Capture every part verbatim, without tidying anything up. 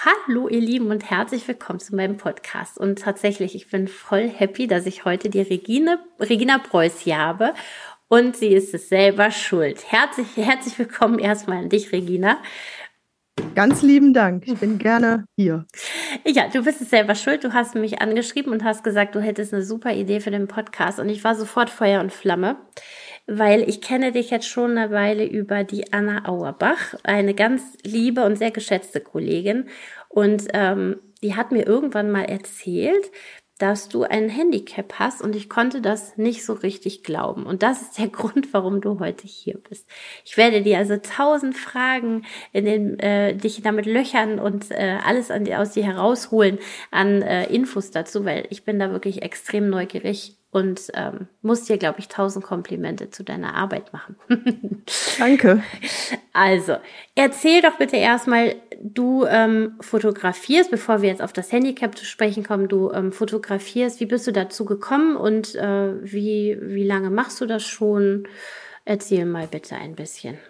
Hallo ihr Lieben und herzlich willkommen zu meinem Podcast. Und tatsächlich, ich bin voll happy, dass ich heute die Regine, Regina Preuß hier habe. Und sie ist es selber schuld. Herzlich, herzlich willkommen erstmal an dich, Regina. Ganz lieben Dank. Ich bin gerne hier. Ja, du bist es selber schuld. Du hast mich angeschrieben und hast gesagt, du hättest eine super Idee für den Podcast. Und ich war sofort Feuer und Flamme, weil ich kenne dich jetzt schon eine Weile über die Anna Auerbach, eine ganz liebe und sehr geschätzte Kollegin. Und ähm, die hat mir irgendwann mal erzählt, dass du ein Handicap hast, und ich konnte das nicht so richtig glauben. Und das ist der Grund, warum du heute hier bist. Ich werde dir also tausend Fragen in den, äh, dich damit löchern und äh, alles an, aus dir herausholen an äh, Infos dazu, weil ich bin da wirklich extrem neugierig und ähm, muss dir, glaube ich, tausend Komplimente zu deiner Arbeit machen. Danke. Also, erzähl doch bitte erstmal, du ähm, fotografierst, bevor wir jetzt auf das Handicap zu sprechen kommen, du ähm, fotografierst, wie bist du dazu gekommen und äh, wie, wie lange machst du das schon? Erzähl mal bitte ein bisschen.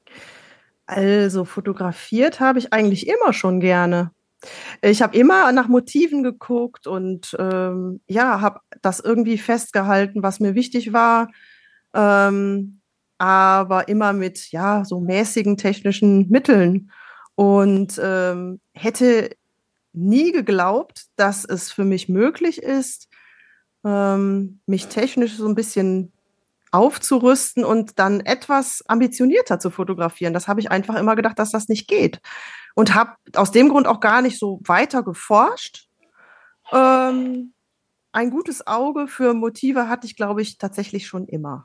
Also fotografiert habe ich eigentlich immer schon gerne. Ich habe immer nach Motiven geguckt und ähm, ja, habe das irgendwie festgehalten, was mir wichtig war, ähm, aber immer mit ja so mäßigen technischen Mitteln und ähm, hätte nie geglaubt, dass es für mich möglich ist, ähm, mich technisch so ein bisschen aufzurüsten und dann etwas ambitionierter zu fotografieren. Das habe ich einfach immer gedacht, dass das nicht geht. Und habe aus dem Grund auch gar nicht so weiter geforscht. Ähm, ein gutes Auge für Motive hatte ich, glaube ich, tatsächlich schon immer.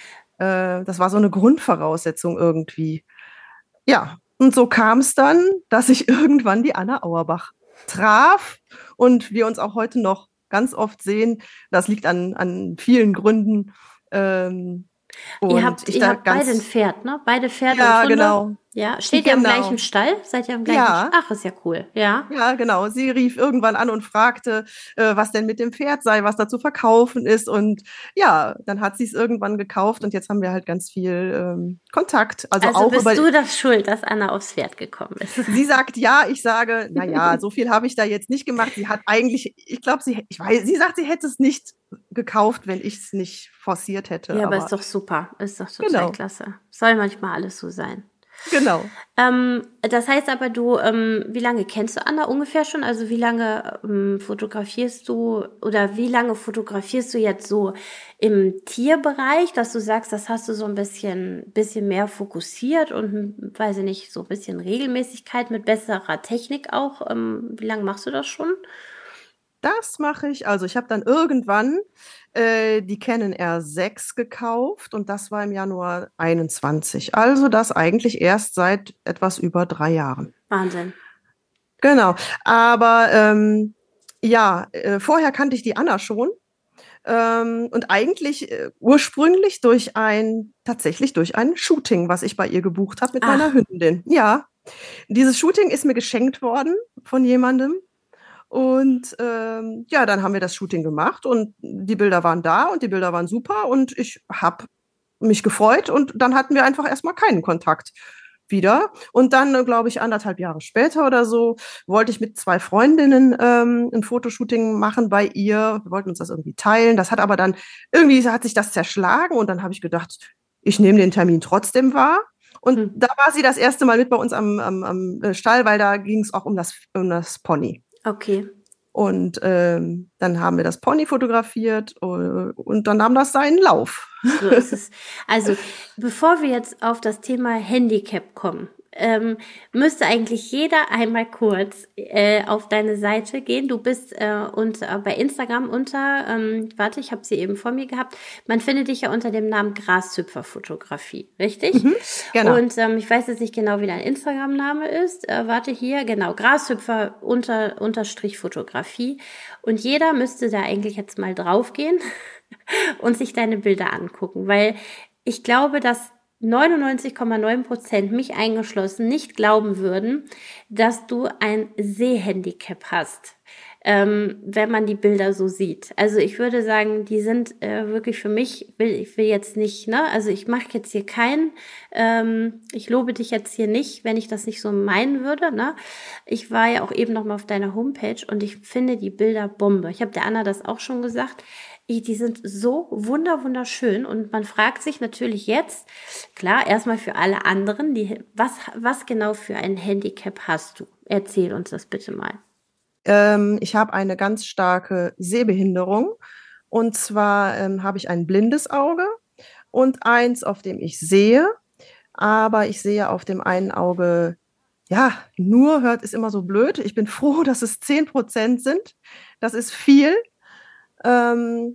Äh, das war so eine Grundvoraussetzung irgendwie. Ja, und so kam es dann, dass ich irgendwann die Anna Auerbach traf und wir uns auch heute noch ganz oft sehen. Das liegt an, an vielen Gründen. Ähm, Ihr und habt, ich ihr da habt beide ein ganz, Pferd, ne? Beide Pferd und ja, Hunde. genau, Ja, steht ihr im genau, gleichen Stall? Seid ihr im gleichen Stall? ja, Ach, ist ja cool. Ja. ja, genau. Sie rief irgendwann an und fragte, äh, was denn mit dem Pferd sei, was da zu verkaufen ist. Und ja, dann hat sie es irgendwann gekauft und jetzt haben wir halt ganz viel ähm, Kontakt. Also Also auch bist über, du das schuld, dass Anna aufs Pferd gekommen ist? sie sagt ja, ich sage, na ja, so viel habe ich da jetzt nicht gemacht. Sie hat eigentlich, ich glaube, sie, ich weiß, sie sagt, sie hätte es nicht gekauft, wenn ich es nicht forciert hätte. Ja, aber ist Aber doch super. Ist doch total genau, klasse. Soll manchmal alles so sein. genau. Ähm, das heißt aber, du, ähm, wie lange kennst du Anna ungefähr schon? Also wie lange ähm, fotografierst du oder wie lange fotografierst du jetzt so im Tierbereich, dass du sagst, das hast du so ein bisschen, bisschen mehr fokussiert und, weiß ich nicht, so ein bisschen Regelmäßigkeit mit besserer Technik auch. Ähm, wie lange machst du das schon? Das mache ich. Also ich habe dann irgendwann äh, die Canon R sechs gekauft und das war im Januar einundzwanzig. Also das eigentlich erst seit etwas über drei Jahren. Wahnsinn. Genau. Aber ähm, ja, äh, vorher kannte ich die Anna schon. Ähm, und eigentlich äh, ursprünglich durch ein, tatsächlich durch ein Shooting, was ich bei ihr gebucht habe mit meiner Ach, Hündin. Ja, dieses Shooting ist mir geschenkt worden von jemandem. Und ähm, ja, dann haben wir das Shooting gemacht und die Bilder waren da und die Bilder waren super und ich habe mich gefreut und dann hatten wir einfach erstmal keinen Kontakt wieder. Und dann, äh, glaube ich, anderthalb Jahre später oder so, wollte ich mit zwei Freundinnen ähm, ein Fotoshooting machen bei ihr. Wir wollten uns das irgendwie teilen. Das hat aber dann, irgendwie hat sich das zerschlagen und dann habe ich gedacht, ich nehme den Termin trotzdem wahr. Und hm. da war sie das erste Mal mit bei uns am, am, am Stall, weil da ging es auch um das, um das Pony. Okay. Und ähm, dann haben wir das Pony fotografiert äh, und dann nahm das seinen Lauf. So ist es. Also, bevor wir jetzt auf das Thema Handicap kommen, ähm, müsste eigentlich jeder einmal kurz äh, auf deine Seite gehen. Du bist äh, unter, bei Instagram unter, ähm, warte, ich habe sie eben vor mir gehabt. Man findet dich ja unter dem Namen Grashüpfer-Fotografie, richtig? Mhm, genau. Und ähm, ich weiß jetzt nicht genau, wie dein Instagram-Name ist. Äh, warte hier, genau, Grashüpfer unter, unterstrich Fotografie. Und jeder müsste da eigentlich jetzt mal draufgehen und sich deine Bilder angucken, weil ich glaube, dass neunundneunzig Komma neun Prozent, mich eingeschlossen, nicht glauben würden, dass du ein Sehhandicap hast. ähm, wenn man die Bilder so sieht. Also ich würde sagen, die sind äh, wirklich für mich, will, ich will jetzt nicht, ne, also ich mache jetzt hier keinen, ähm, ich lobe dich jetzt hier nicht, wenn ich das nicht so meinen würde, ne. Ich war ja auch eben noch mal auf deiner Homepage und ich finde die Bilder Bombe. Ich habe der Anna das auch schon gesagt. Ich, die sind so wunder wunderschön und man fragt sich natürlich jetzt, klar, erstmal für alle anderen, die, was, was genau für ein Handicap hast du? Erzähl uns das bitte mal. Ähm, ich habe eine ganz starke Sehbehinderung. Und zwar ähm, habe ich ein blindes Auge und eins, auf dem ich sehe. Aber ich sehe auf dem einen Auge, ja, nur hört ist immer so blöd. Ich bin froh, dass es zehn Prozent sind. Das ist viel. Ähm,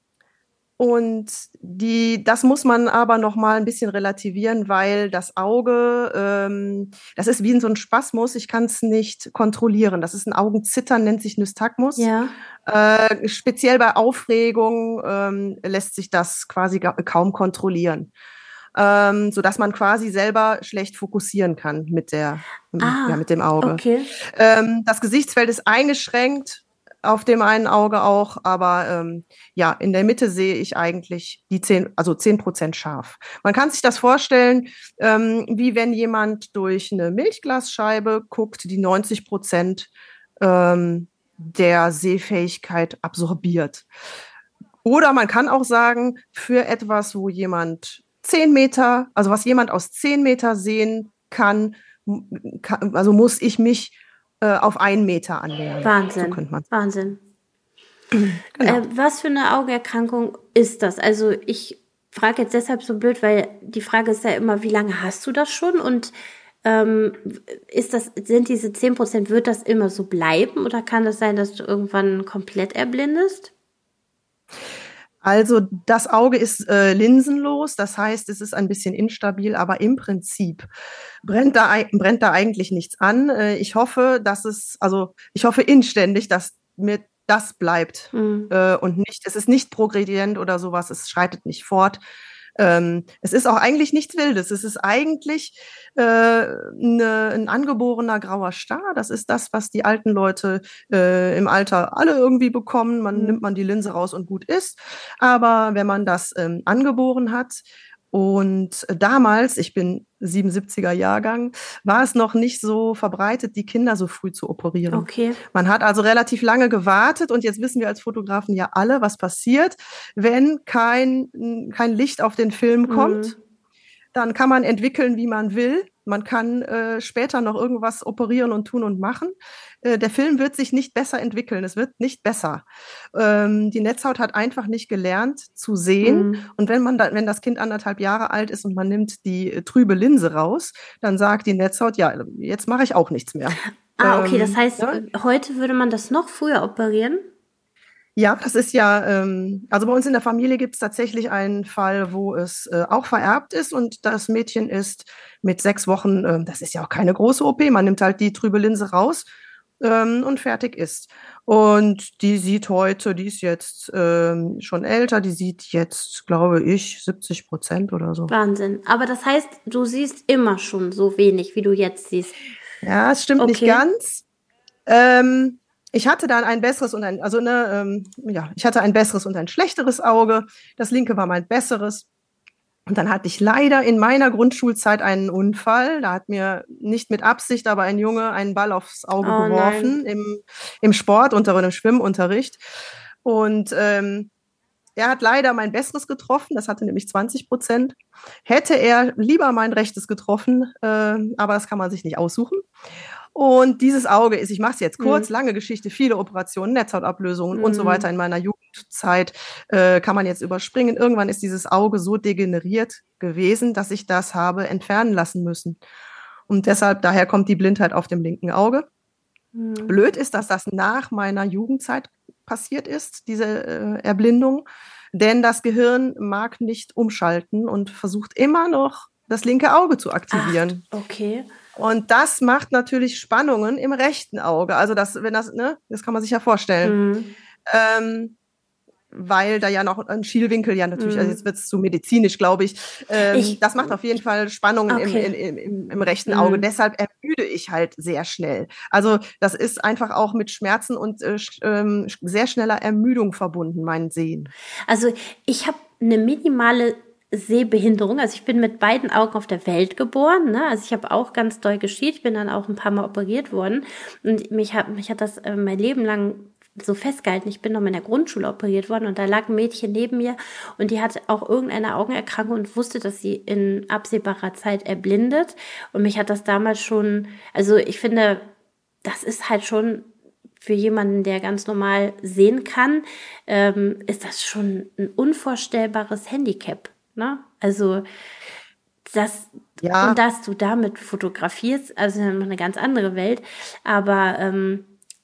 Und die, das muss man aber noch mal ein bisschen relativieren, weil das Auge, ähm, das ist wie in so ein Spasmus. Ich kann es nicht kontrollieren. Das ist ein Augenzittern, nennt sich Nystagmus. Ja. Äh, speziell bei Aufregung ähm, lässt sich das quasi ga- kaum kontrollieren, ähm, so dass man quasi selber schlecht fokussieren kann mit der, ja, Ah, mit dem Auge. okay. Ähm, das Gesichtsfeld ist eingeschränkt auf dem einen Auge auch, aber ähm, ja, in der Mitte sehe ich eigentlich die zehn, also zehn Prozent scharf. Man kann sich das vorstellen, ähm, wie wenn jemand durch eine Milchglasscheibe guckt, die neunzig Prozent ähm, der Sehfähigkeit absorbiert. Oder man kann auch sagen, für etwas, wo jemand zehn Meter, also was jemand aus zehn Meter sehen kann, kann also muss ich mich äh, auf einen Meter annähern. So Wahnsinn. könnte man. Wahnsinn. Äh, Genau. was für eine Augenerkrankung ist das? Also ich frage jetzt deshalb so blöd, weil die Frage ist ja immer, wie lange hast du das schon? Und ähm, ist das, sind diese zehn Prozent, wird das immer so bleiben? Oder kann das sein, dass du irgendwann komplett erblindest? Also das Auge ist äh, linsenlos, das heißt, es ist ein bisschen instabil, aber im Prinzip brennt da, brennt da eigentlich nichts an. Äh, ich hoffe, dass es, also ich hoffe inständig, dass mir das bleibt Hm. äh, und nicht, es ist nicht progredient oder sowas, es schreitet nicht fort. Ähm, es ist auch eigentlich nichts Wildes. Es ist eigentlich äh, ne, ein angeborener grauer Star. Das ist das, was die alten Leute äh, im Alter alle irgendwie bekommen. Man Hm. nimmt man die Linse raus und gut ist. Aber wenn man das ähm, angeboren hat, und damals, ich bin siebenundsiebziger Jahrgang, war es noch nicht so verbreitet, die Kinder so früh zu operieren. Okay. Man hat also relativ lange gewartet und jetzt wissen wir als Fotografen ja alle, was passiert, wenn kein, kein Licht auf den Film kommt. Hm. Dann kann man entwickeln, wie man will. Man kann äh, später noch irgendwas operieren und tun und machen. Äh, der Film wird sich nicht besser entwickeln. Es wird nicht besser. Ähm, die Netzhaut hat einfach nicht gelernt zu sehen. Hm. Und wenn man da, wenn das Kind anderthalb Jahre alt ist und man nimmt die äh, trübe Linse raus, dann sagt die Netzhaut, ja, jetzt mache ich auch nichts mehr. Ah, okay, das Ähm, heißt, ja. heute würde man das noch früher operieren? Ja, das ist ja, ähm, also bei uns in der Familie gibt es tatsächlich einen Fall, wo es äh, auch vererbt ist und das Mädchen ist mit sechs Wochen, äh, das ist ja auch keine große O P, man nimmt halt die trübe Linse raus ähm, und fertig ist. Und die sieht heute, die ist jetzt ähm, schon älter, die sieht jetzt, glaube ich, siebzig Prozent oder so. Wahnsinn. Aber das heißt, du siehst immer schon so wenig, wie du jetzt siehst. Ja, es stimmt nicht Okay. ganz. Ähm, Ich hatte dann ein besseres und ein, also ne, ähm, ja, ich hatte ein besseres und ein schlechteres Auge. Das linke war mein besseres. Und dann hatte ich leider in meiner Grundschulzeit einen Unfall. Da hat mir nicht mit Absicht, aber ein Junge einen Ball aufs Auge Oh geworfen nein. im, im Sportunterricht, im Schwimmunterricht. Und ähm, er hat leider mein Besseres getroffen, das hatte nämlich zwanzig Prozent. Hätte er lieber mein Rechtes getroffen, äh, aber das kann man sich nicht aussuchen. Und dieses Auge ist, ich mache es jetzt kurz, Hm. lange Geschichte, viele Operationen, Netzhautablösungen Hm. und so weiter in meiner Jugendzeit, äh, kann man jetzt überspringen. Irgendwann ist dieses Auge so degeneriert gewesen, dass ich das habe entfernen lassen müssen. Und deshalb, daher kommt die Blindheit auf dem linken Auge. Hm. Blöd ist, dass das nach meiner Jugendzeit passiert ist, diese äh, Erblindung. Denn das Gehirn mag nicht umschalten und versucht immer noch, das linke Auge zu aktivieren. Ach, okay. Und das macht natürlich Spannungen im rechten Auge. Also das, wenn das, ne, das kann man sich ja vorstellen. Hm. Ähm, weil da ja noch ein Schielwinkel ja natürlich, mm. also jetzt wird es zu medizinisch, glaube ich. Ähm, ich. Das macht auf jeden Fall Spannungen okay. im, im, im, im rechten mm. Auge. Deshalb ermüde ich halt sehr schnell. Also das ist einfach auch mit Schmerzen und äh, äh, sehr schneller Ermüdung verbunden, mein Sehen. Also ich habe eine minimale Sehbehinderung. Also ich bin mit beiden Augen auf der Welt geboren. Ne? Also ich habe auch ganz doll geschielt. Ich bin dann auch ein paar Mal operiert worden. Und mich hat, mich hat das äh, mein Leben lang so festgehalten. Ich bin noch in der Grundschule operiert worden und da lag ein Mädchen neben mir und die hatte auch irgendeine Augenerkrankung und wusste, dass sie in absehbarer Zeit erblindet. Und mich hat das damals schon, also ich finde, das ist halt schon für jemanden, der ganz normal sehen kann, ähm, ist das schon ein unvorstellbares Handicap. Ne? Also das, ja. Und dass du damit fotografierst, also eine ganz andere Welt, aber ähm,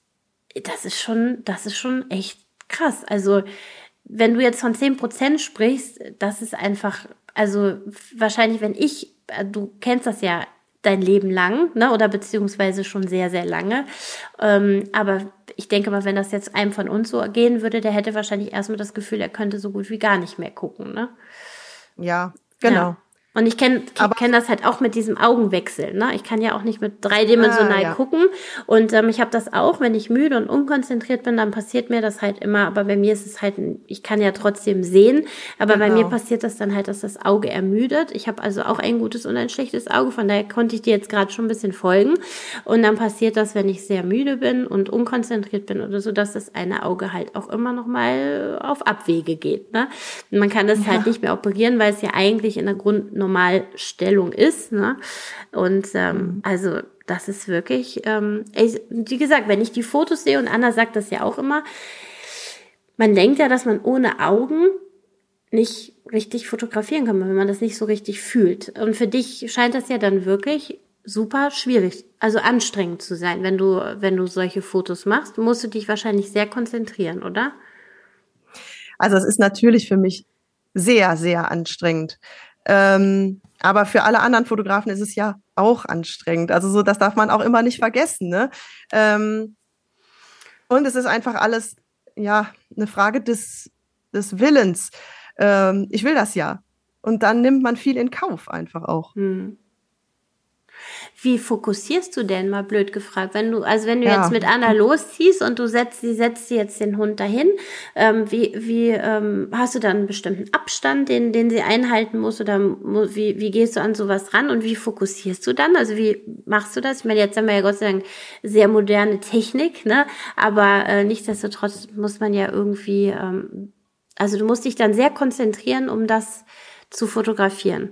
das ist schon, das ist schon echt krass. Also, wenn du jetzt von zehn Prozent sprichst, das ist einfach, also wahrscheinlich, wenn ich, du kennst das ja dein Leben lang, ne, oder beziehungsweise schon sehr, sehr lange. Ähm, aber ich denke mal, wenn das jetzt einem von uns so gehen würde, der hätte wahrscheinlich erstmal das Gefühl, er könnte so gut wie gar nicht mehr gucken, ne? Ja, genau. Ja. Und ich kenne kenn das halt auch mit diesem Augenwechsel. Ne? Ich kann ja auch nicht mit dreidimensional ah, ja. gucken. Und ähm, ich habe das auch, wenn ich müde und unkonzentriert bin, dann passiert mir das halt immer. Aber bei mir ist es halt, ich kann ja trotzdem sehen. Aber genau. bei mir passiert das dann halt, dass das Auge ermüdet. Ich habe also auch ein gutes und ein schlechtes Auge. Von daher konnte ich dir jetzt gerade schon ein bisschen folgen. Und dann passiert das, wenn ich sehr müde bin und unkonzentriert bin oder so, dass das eine Auge halt auch immer noch mal auf Abwege geht. Ne? Und man kann das ja. halt nicht mehr operieren, weil es ja eigentlich in der Grund Normalstellung ist, ne? Und ähm, mhm. also das ist wirklich, ähm, ich, wie gesagt, wenn ich die Fotos sehe und Anna sagt das ja auch immer, man denkt ja, dass man ohne Augen nicht richtig fotografieren kann, wenn man das nicht so richtig fühlt. Und für dich scheint das ja dann wirklich super schwierig, also anstrengend zu sein, wenn du, wenn du solche Fotos machst, musst du dich wahrscheinlich sehr konzentrieren, oder? Also es ist natürlich für mich sehr, sehr anstrengend. Ähm, aber für alle anderen Fotografen ist es ja auch anstrengend. Also so, das darf man auch immer nicht vergessen, ne? Ähm, und es ist einfach alles, ja, eine Frage des, des Willens. Ähm, ich will das ja. Und dann nimmt man viel in Kauf einfach auch. Hm. Wie fokussierst du denn, mal blöd gefragt, wenn du, also wenn du ja. jetzt mit Anna losziehst und du setzt, sie setzt jetzt den Hund dahin, ähm, wie, wie, ähm, hast du dann einen bestimmten Abstand, den, den sie einhalten muss, oder wie, wie gehst du an sowas ran und wie fokussierst du dann? Also wie machst du das? Ich meine, jetzt haben wir ja Gott sei Dank sehr moderne Technik, ne, aber äh, nichtsdestotrotz muss man ja irgendwie, ähm, also du musst dich dann sehr konzentrieren, um das zu fotografieren.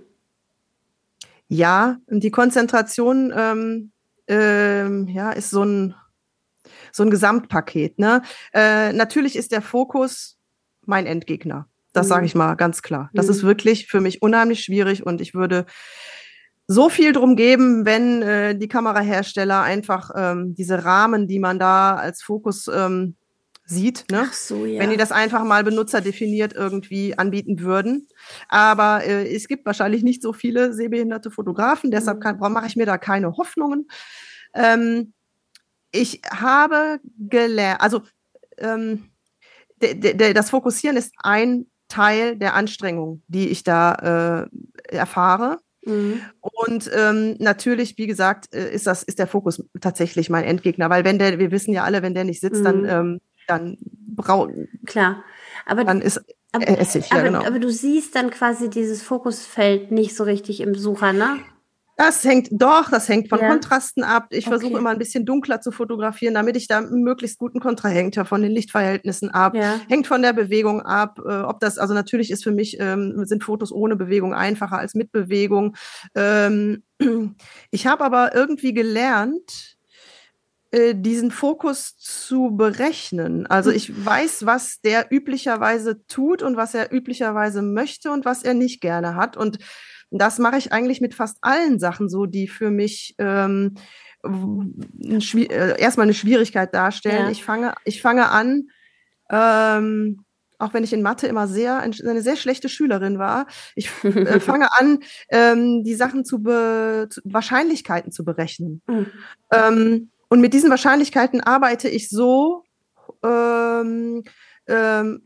Ja, und die Konzentration ähm, ähm, ja, ist so ein, so ein Gesamtpaket. Ne? Äh, natürlich ist der Fokus mein Endgegner. Das mhm. sage ich mal ganz klar. Das mhm. ist wirklich für mich unheimlich schwierig und ich würde so viel drum geben, wenn äh, die Kamerahersteller einfach ähm, diese Rahmen, die man da als Fokus ähm, sieht, ne? Ach so, ja. Wenn die das einfach mal benutzerdefiniert irgendwie anbieten würden. Aber äh, es gibt wahrscheinlich nicht so viele sehbehinderte Fotografen, deshalb kann, mache ich mir da keine Hoffnungen. Ähm, ich habe gelernt, also ähm, de, de, das Fokussieren ist ein Teil der Anstrengung, die ich da äh, erfahre. Mhm. Und ähm, natürlich, wie gesagt, ist das ist der Fokus tatsächlich mein Endgegner, weil wenn der, wir wissen ja alle, wenn der nicht sitzt, mhm. dann ähm, dann braun. Klar, aber dann ist aber, Essig, ja aber, genau. Aber du siehst dann quasi dieses Fokusfeld nicht so richtig im Sucher, ne? Das hängt doch, das hängt von ja. Kontrasten ab. Ich okay. versuche immer ein bisschen dunkler zu fotografieren, damit ich da einen möglichst guten Kontrast, hängt ja von den Lichtverhältnissen ab, ja. hängt von der Bewegung ab. Äh, ob das, also natürlich ist für mich, ähm, sind Fotos ohne Bewegung einfacher als mit Bewegung. Ähm, ich habe aber irgendwie gelernt, äh, diesen Fokus zu berechnen. Also ich weiß, was der üblicherweise tut und was er üblicherweise möchte und was er nicht gerne hat. Und das mache ich eigentlich mit fast allen Sachen so, die für mich ähm, ein äh, erstmal eine Schwierigkeit darstellen. Ja. Ich fange, ich fange an, ähm, auch wenn ich in Mathe immer sehr eine sehr schlechte Schülerin war, ich äh, fange an, ähm, die Sachen zu, be, zu Wahrscheinlichkeiten zu berechnen. Mhm. Ähm, und mit diesen Wahrscheinlichkeiten arbeite ich so, ähm, ähm,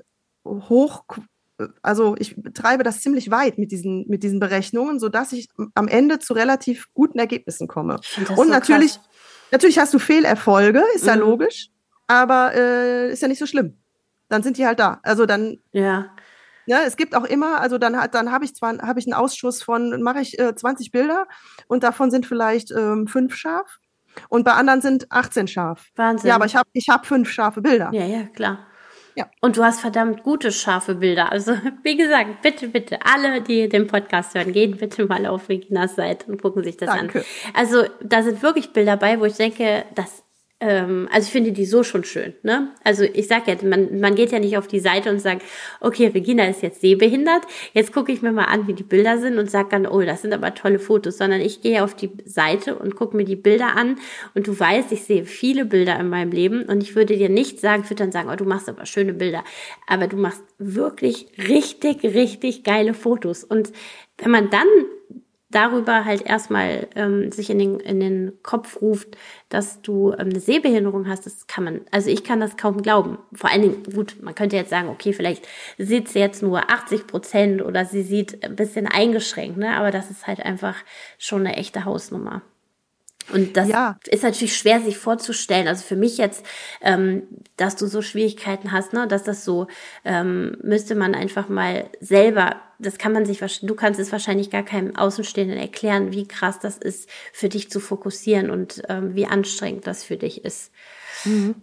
hoch, also ich treibe das ziemlich weit mit diesen, mit diesen Berechnungen, sodass ich am Ende zu relativ guten Ergebnissen komme. Und so natürlich, krass. natürlich hast du Fehlerfolge, ist Mhm. ja logisch, aber äh, ist ja nicht so schlimm. Dann sind die halt da. Also dann, ja. Ja, es gibt auch immer, also dann, dann habe ich zwar habe ich einen Ausschuss von, mache ich äh, zwanzig Bilder und davon sind vielleicht ähm, fünf scharf und bei anderen sind achtzehn scharf. Wahnsinn. Ja, aber ich habe ich hab fünf scharfe Bilder. Ja, ja, klar. Ja. Und du hast verdammt gute, scharfe Bilder. Also, wie gesagt, bitte, bitte, alle, die den Podcast hören, gehen bitte mal auf Reginas Seite und gucken sich das Danke. an. Also, da sind wirklich Bilder bei, wo ich denke, das ähm, also ich finde die so schon schön, ne? Also ich sag ja, man, man geht ja nicht auf die Seite und sagt, okay, Regina ist jetzt sehbehindert, jetzt gucke ich mir mal an, wie die Bilder sind und sag dann, oh, das sind aber tolle Fotos, sondern ich gehe auf die Seite und gucke mir die Bilder an und du weißt, ich sehe viele Bilder in meinem Leben und ich würde dir nicht sagen, ich würde dann sagen, oh, du machst aber schöne Bilder, aber du machst wirklich richtig, richtig geile Fotos und wenn man dann darüber halt erstmal ähm, sich in den, in den Kopf ruft, dass du ähm, eine Sehbehinderung hast, das kann man, also ich kann das kaum glauben. Vor allen Dingen, gut, man könnte jetzt sagen, okay, vielleicht sieht sie jetzt nur achtzig Prozent oder sie sieht ein bisschen eingeschränkt, ne? Aber das ist halt einfach schon eine echte Hausnummer. Und das Ja. ist natürlich schwer, sich vorzustellen. Also für mich jetzt, ähm, dass du so Schwierigkeiten hast, ne, dass das so, ähm, müsste man einfach mal selber, das kann man sich, du kannst es wahrscheinlich gar keinem Außenstehenden erklären, wie krass das ist, für dich zu fokussieren und ähm, wie anstrengend das für dich ist. Mhm.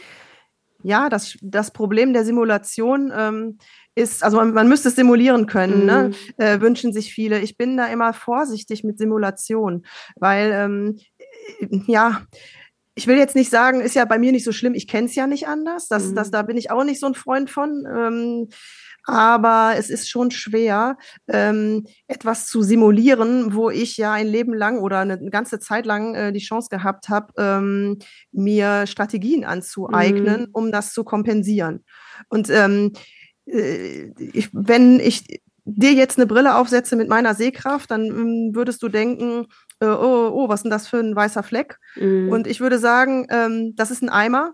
Ja, das, das Problem der Simulation ähm, ist, also man, man müsste es simulieren können, Mhm. ne? äh, wünschen sich viele. Ich bin da immer vorsichtig mit Simulation, weil, ähm, ja, ich will jetzt nicht sagen, ist ja bei mir nicht so schlimm, ich kenne es ja nicht anders, das, Mhm. das, da bin ich auch nicht so ein Freund von, ähm, aber es ist schon schwer, ähm, etwas zu simulieren, wo ich ja ein Leben lang oder eine ganze Zeit lang äh, die Chance gehabt habe, ähm, mir Strategien anzueignen, Mhm. um das zu kompensieren. Und ähm, äh, ich, wenn ich dir jetzt eine Brille aufsetze mit meiner Sehkraft, dann ähm, würdest du denken, äh, oh, oh, was ist denn das für ein weißer Fleck? Mhm. Und ich würde sagen, ähm, das ist ein Eimer.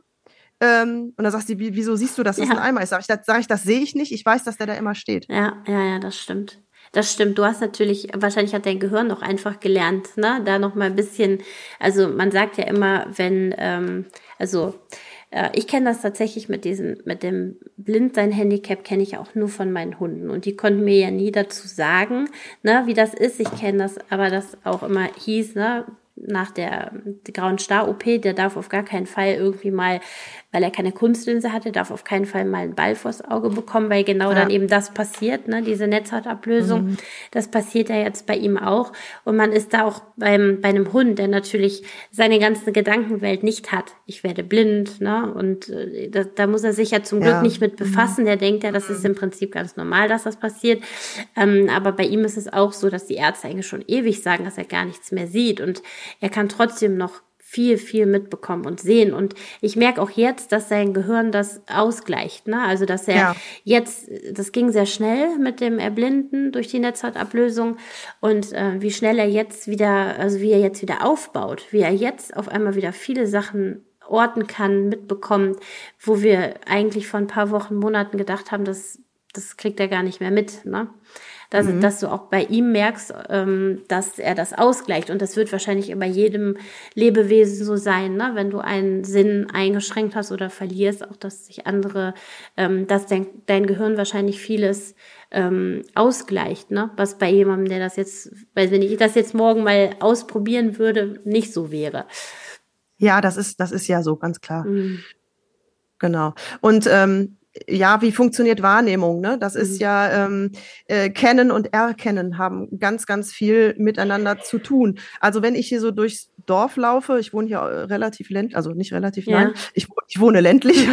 Ähm, und dann sagst du, wie, wieso siehst du, dass das Ja. ein Eimer ist? Sag ich, das, sag ich, das sehe ich nicht. Ich weiß, dass der da immer steht. Ja, ja, ja, das stimmt. Das stimmt. Du hast natürlich, wahrscheinlich hat dein Gehirn noch einfach gelernt, ne, da noch mal ein bisschen, also man sagt ja immer, wenn, ähm, also äh, ich kenne das tatsächlich mit diesem, mit dem Blindsein-Handicap kenne ich auch nur von meinen Hunden und die konnten mir ja nie dazu sagen, ne, wie das ist. Ich kenne das, aber das auch immer hieß, ne, nach der, der grauen Star-O P, der darf auf gar keinen Fall irgendwie mal, weil er keine Kunstlinse hatte, darf auf keinen Fall mal einen Ball vors Auge bekommen, weil genau Ja. dann eben das passiert, ne, diese Netzhautablösung. Mhm. Das passiert ja jetzt bei ihm auch. Und man ist da auch beim, bei einem Hund, der natürlich seine ganze Gedankenwelt nicht hat. Ich werde blind, ne, und äh, da, da muss er sich ja zum Glück Ja. nicht mit befassen. Der denkt ja, das ist im Prinzip ganz normal, dass das passiert. Ähm, aber bei ihm ist es auch so, dass die Ärzte eigentlich schon ewig sagen, dass er gar nichts mehr sieht. Und er kann trotzdem noch viel, viel mitbekommen und sehen. Und ich merke auch jetzt, dass sein Gehirn das ausgleicht. Ne? Also, dass er ja. jetzt, das ging sehr schnell mit dem Erblinden durch die Netzhautablösung und äh, wie schnell er jetzt wieder, also wie er jetzt wieder aufbaut, wie er jetzt auf einmal wieder viele Sachen orten kann, mitbekommt, wo wir eigentlich vor ein paar Wochen, Monaten gedacht haben, dass das kriegt er gar nicht mehr mit, ne? Dass, mhm. dass du auch bei ihm merkst, ähm, dass er das ausgleicht. Und das wird wahrscheinlich bei jedem Lebewesen so sein, ne? Wenn du einen Sinn eingeschränkt hast oder verlierst, auch dass sich andere, ähm, dass dein, dein Gehirn wahrscheinlich vieles ähm, ausgleicht, ne? Was bei jemandem, der das jetzt, weil wenn ich das jetzt morgen mal ausprobieren würde, nicht so wäre. Ja, das ist, das ist ja so, ganz klar. Mhm. Genau. Und ähm, ja, wie funktioniert Wahrnehmung? Ne? Das mhm. ist ja, ähm, äh, Kennen und Erkennen haben ganz, ganz viel miteinander zu tun. Also wenn ich hier so durchs Dorf laufe, ich wohne hier relativ ländlich, also nicht relativ, ja. nein, ich, ich wohne ländlich.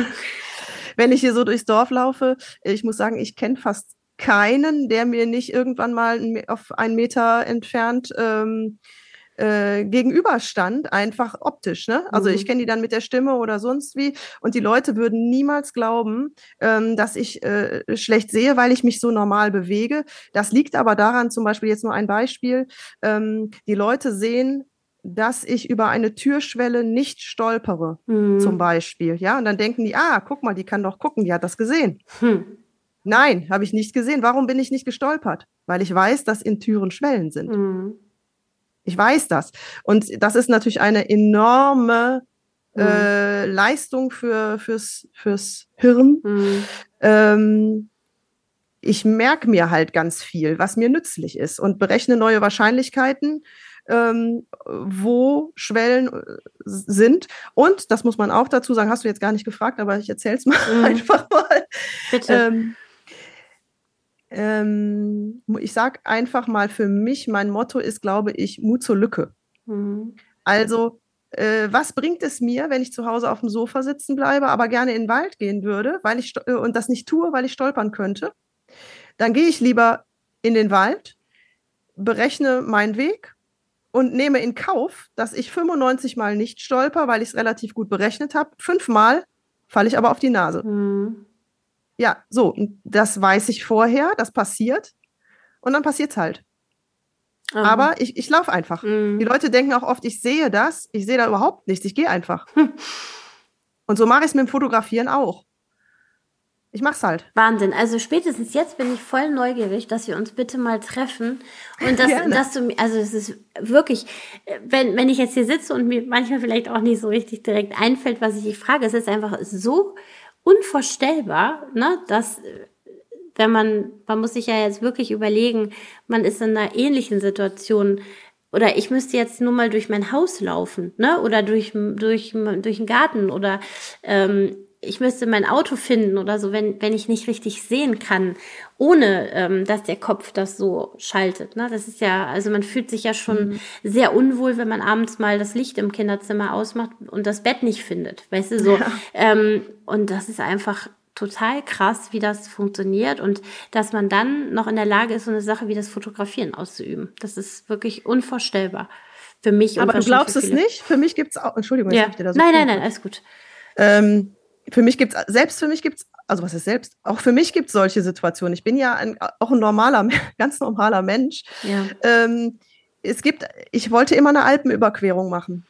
Wenn ich hier so durchs Dorf laufe, ich muss sagen, ich kenne fast keinen, der mir nicht irgendwann mal auf einen Meter entfernt ähm, Äh, gegenüberstand, einfach optisch. Ne? Also mhm. ich kenne die dann mit der Stimme oder sonst wie und die Leute würden niemals glauben, ähm, dass ich äh, schlecht sehe, weil ich mich so normal bewege. Das liegt aber daran, zum Beispiel jetzt nur ein Beispiel, ähm, die Leute sehen, dass ich über eine Türschwelle nicht stolpere, mhm. zum Beispiel. Ja, und dann denken die, ah, guck mal, die kann doch gucken, die hat das gesehen. Hm. Nein, habe ich nicht gesehen. Warum bin ich nicht gestolpert? Weil ich weiß, dass in Türen Schwellen sind. Mhm. Ich weiß das. Und das ist natürlich eine enorme Mhm. äh, Leistung für, fürs, fürs Hirn. Mhm. Ähm, ich merke mir halt ganz viel, was mir nützlich ist und berechne neue Wahrscheinlichkeiten, ähm, wo Schwellen äh, sind. Und, das muss man auch dazu sagen, hast du jetzt gar nicht gefragt, aber ich erzähle es mal Mhm. einfach mal. Bitte. Ähm, ähm, ich sage einfach mal für mich, mein Motto ist, glaube ich, Mut zur Lücke. Mhm. Also, äh, was bringt es mir, wenn ich zu Hause auf dem Sofa sitzen bleibe, aber gerne in den Wald gehen würde, weil ich äh, und das nicht tue, weil ich stolpern könnte? Dann gehe ich lieber in den Wald, berechne meinen Weg und nehme in Kauf, dass ich fünfundneunzig Mal nicht stolper, weil ich es relativ gut berechnet habe. Fünfmal falle ich aber auf die Nase. Mhm. Ja, so, das weiß ich vorher, das passiert und dann passiert es halt. Mhm. Aber ich, ich laufe einfach. Mhm. Die Leute denken auch oft, ich sehe das. Ich sehe da überhaupt nichts. Ich gehe einfach. Und so mache ich es mit dem Fotografieren auch. Ich mach's halt. Wahnsinn. Also spätestens jetzt bin ich voll neugierig, dass wir uns bitte mal treffen und dass, Gerne. dass du, also es ist wirklich, wenn, wenn ich jetzt hier sitze und mir manchmal vielleicht auch nicht so richtig direkt einfällt, was ich dich frage, es ist einfach so unvorstellbar, ne, dass, wenn man, man muss sich ja jetzt wirklich überlegen, man ist in einer ähnlichen Situation, oder ich müsste jetzt nur mal durch mein Haus laufen, ne, oder durch, durch, durch den Garten, oder, ähm, ich müsste mein Auto finden oder so, wenn, wenn ich nicht richtig sehen kann, ohne, ähm, dass der Kopf das so schaltet, ne, das ist ja, also man fühlt sich ja schon mhm. sehr unwohl, wenn man abends mal das Licht im Kinderzimmer ausmacht und das Bett nicht findet, weißt du, so, ja. ähm, und das ist einfach total krass, wie das funktioniert und dass man dann noch in der Lage ist, so eine Sache wie das Fotografieren auszuüben. Das ist wirklich unvorstellbar für mich. Aber und du glaubst es nicht? Für mich gibt's auch, Entschuldigung, jetzt ja. hab ich dir da so Nein, nein, nein, alles gut. Ähm, für mich gibt's, selbst für mich gibt's, also was ist selbst, auch für mich gibt's solche Situationen. Ich bin ja ein, auch ein normaler, ganz normaler Mensch. Ja. Ähm, es gibt, ich wollte immer eine Alpenüberquerung machen.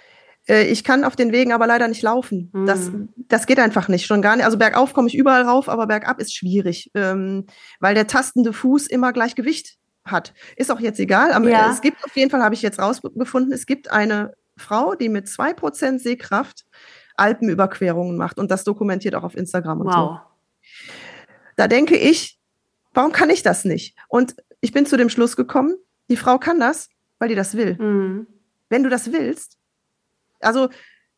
Ich kann auf den Wegen aber leider nicht laufen. Mhm. Das, das geht einfach nicht, schon gar nicht. Also bergauf komme ich überall rauf, aber bergab ist schwierig, ähm, weil der tastende Fuß immer Gleichgewicht hat. Ist auch jetzt egal, aber ja. es gibt auf jeden Fall, habe ich jetzt rausgefunden, es gibt eine Frau, die mit zwei Prozent Sehkraft Alpenüberquerungen macht und das dokumentiert auch auf Instagram und wow. so. Da denke ich, warum kann ich das nicht? Und ich bin zu dem Schluss gekommen, die Frau kann das, weil die das will. Mhm. Wenn du das willst, also,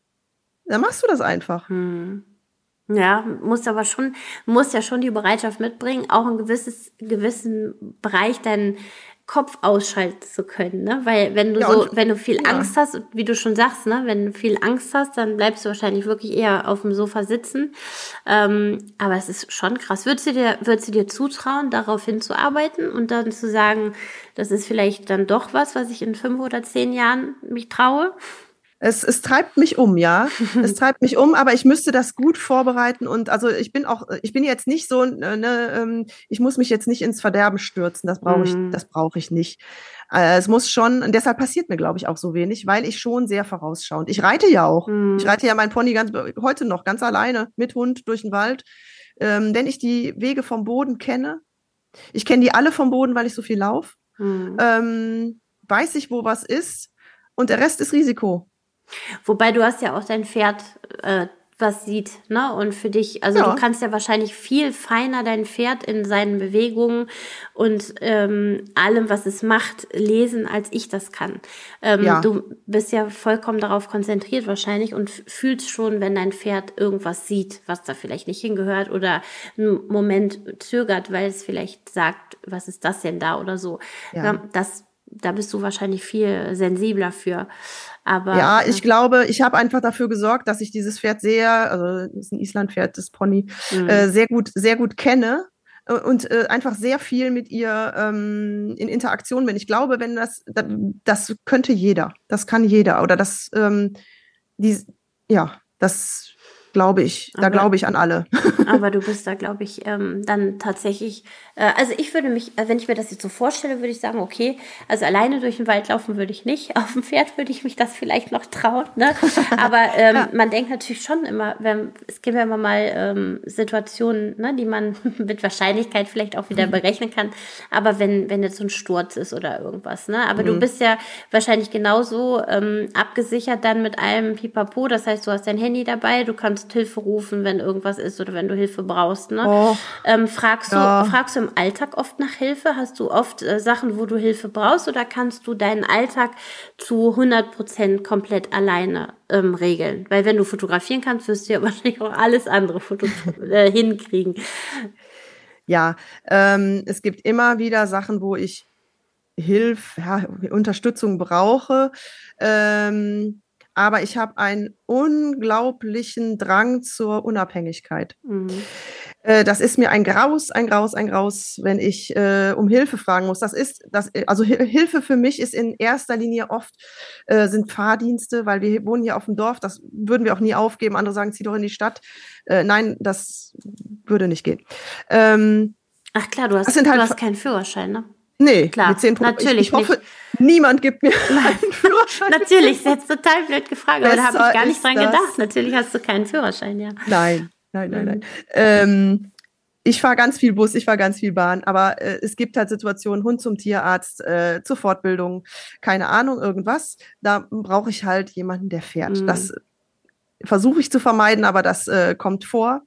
dann machst du das einfach. Hm. Ja, musst aber schon, musst ja schon die Bereitschaft mitbringen, auch ein gewisses, gewissen Bereich deinen Kopf ausschalten zu können, ne? Weil wenn du ja, so, wenn du viel ja. Angst hast, wie du schon sagst, ne, wenn du viel Angst hast, dann bleibst du wahrscheinlich wirklich eher auf dem Sofa sitzen. Ähm, aber es ist schon krass. Würdest du dir, würdest du dir zutrauen, darauf hinzuarbeiten und dann zu sagen, das ist vielleicht dann doch was, was ich in fünf oder zehn Jahren mich traue? Es, es treibt mich um, ja. Es treibt mich um, aber ich müsste das gut vorbereiten und also ich bin auch, ich bin jetzt nicht so, ne, ich muss mich jetzt nicht ins Verderben stürzen. Das brauche ich, das brauche ich nicht. Es muss schon, und deshalb passiert mir, glaube ich, auch so wenig, weil ich schon sehr vorausschauend. Ich reite ja auch. Mm. Ich reite ja mein Pony ganz heute noch ganz alleine mit Hund durch den Wald. Ähm, wenn ich die Wege vom Boden kenne, ich kenne die alle vom Boden, weil ich so viel laufe, mm. ähm, weiß ich, wo was ist und der Rest ist Risiko. Wobei du hast ja auch dein Pferd, äh, was sieht, ne? Und für dich, also ja. du kannst ja wahrscheinlich viel feiner dein Pferd in seinen Bewegungen und ähm, allem, was es macht, lesen, als ich das kann. Ähm, ja. Du bist ja vollkommen darauf konzentriert wahrscheinlich und fühlst schon, wenn dein Pferd irgendwas sieht, was da vielleicht nicht hingehört oder einen Moment zögert, weil es vielleicht sagt, was ist das denn da oder so. Ja. Das Da bist du wahrscheinlich viel sensibler für. Aber, ja, ich äh, glaube, ich habe einfach dafür gesorgt, dass ich dieses Pferd sehr, also das ist ein Islandpferd, das Pony, mhm. äh, sehr gut, sehr gut kenne und äh, einfach sehr viel mit ihr ähm, in Interaktion bin. Ich glaube, wenn das, das, das könnte jeder, das kann jeder oder das, ähm, die, ja, das glaube ich, da glaube ich an alle. Aber du bist da, glaube ich, ähm, dann tatsächlich, äh, also ich würde mich, äh, wenn ich mir das jetzt so vorstelle, würde ich sagen, okay, also alleine durch den Wald laufen würde ich nicht, auf dem Pferd würde ich mich das vielleicht noch trauen, ne? Aber ähm, ja. man denkt natürlich schon immer, wenn, es gibt ja immer mal ähm, Situationen, ne, die man mit Wahrscheinlichkeit vielleicht auch wieder berechnen kann, aber wenn, wenn jetzt so ein Sturz ist oder irgendwas, ne? Aber mhm. du bist ja wahrscheinlich genauso ähm, abgesichert dann mit allem Pipapo, das heißt, du hast dein Handy dabei, du kannst Hilfe rufen, wenn irgendwas ist oder wenn du Hilfe brauchst. Ne? Oh, ähm, fragst, ja. du, fragst du im Alltag oft nach Hilfe? Hast du oft äh, Sachen, wo du Hilfe brauchst oder kannst du deinen Alltag zu hundert Prozent komplett alleine ähm, regeln? Weil wenn du fotografieren kannst, wirst du ja wahrscheinlich auch alles andere Foto äh, hinkriegen. Ja, ähm, es gibt immer wieder Sachen, wo ich Hilfe, ja, Unterstützung brauche. Ähm, Aber ich habe einen unglaublichen Drang zur Unabhängigkeit. Mhm. Äh, das ist mir ein Graus, ein Graus, ein Graus, wenn ich äh, um Hilfe fragen muss. Das ist, das, also Hilfe für mich ist in erster Linie oft, äh, sind Fahrdienste, weil wir wohnen hier auf dem Dorf, das würden wir auch nie aufgeben. Andere sagen, zieh doch in die Stadt. Äh, nein, das würde nicht gehen. Ähm, Ach klar, du hast, halt, du hast keinen Führerschein, ne? Nee, klar, mit zehn Punkten. Natürlich ich, ich hoffe, nicht. Niemand gibt mir einen Führerschein. Natürlich, das ist jetzt total blöd gefragt, aber da habe ich gar nicht dran das. gedacht. Natürlich hast du keinen Führerschein, ja. Nein, nein, nein, mhm. nein. Ähm, ich fahre ganz viel Bus, ich fahre ganz viel Bahn, aber äh, es gibt halt Situationen, Hund zum Tierarzt, äh, zur Fortbildung, keine Ahnung, irgendwas. Da brauche ich halt jemanden, der fährt. Mhm. Das versuche ich zu vermeiden, aber das äh, kommt vor.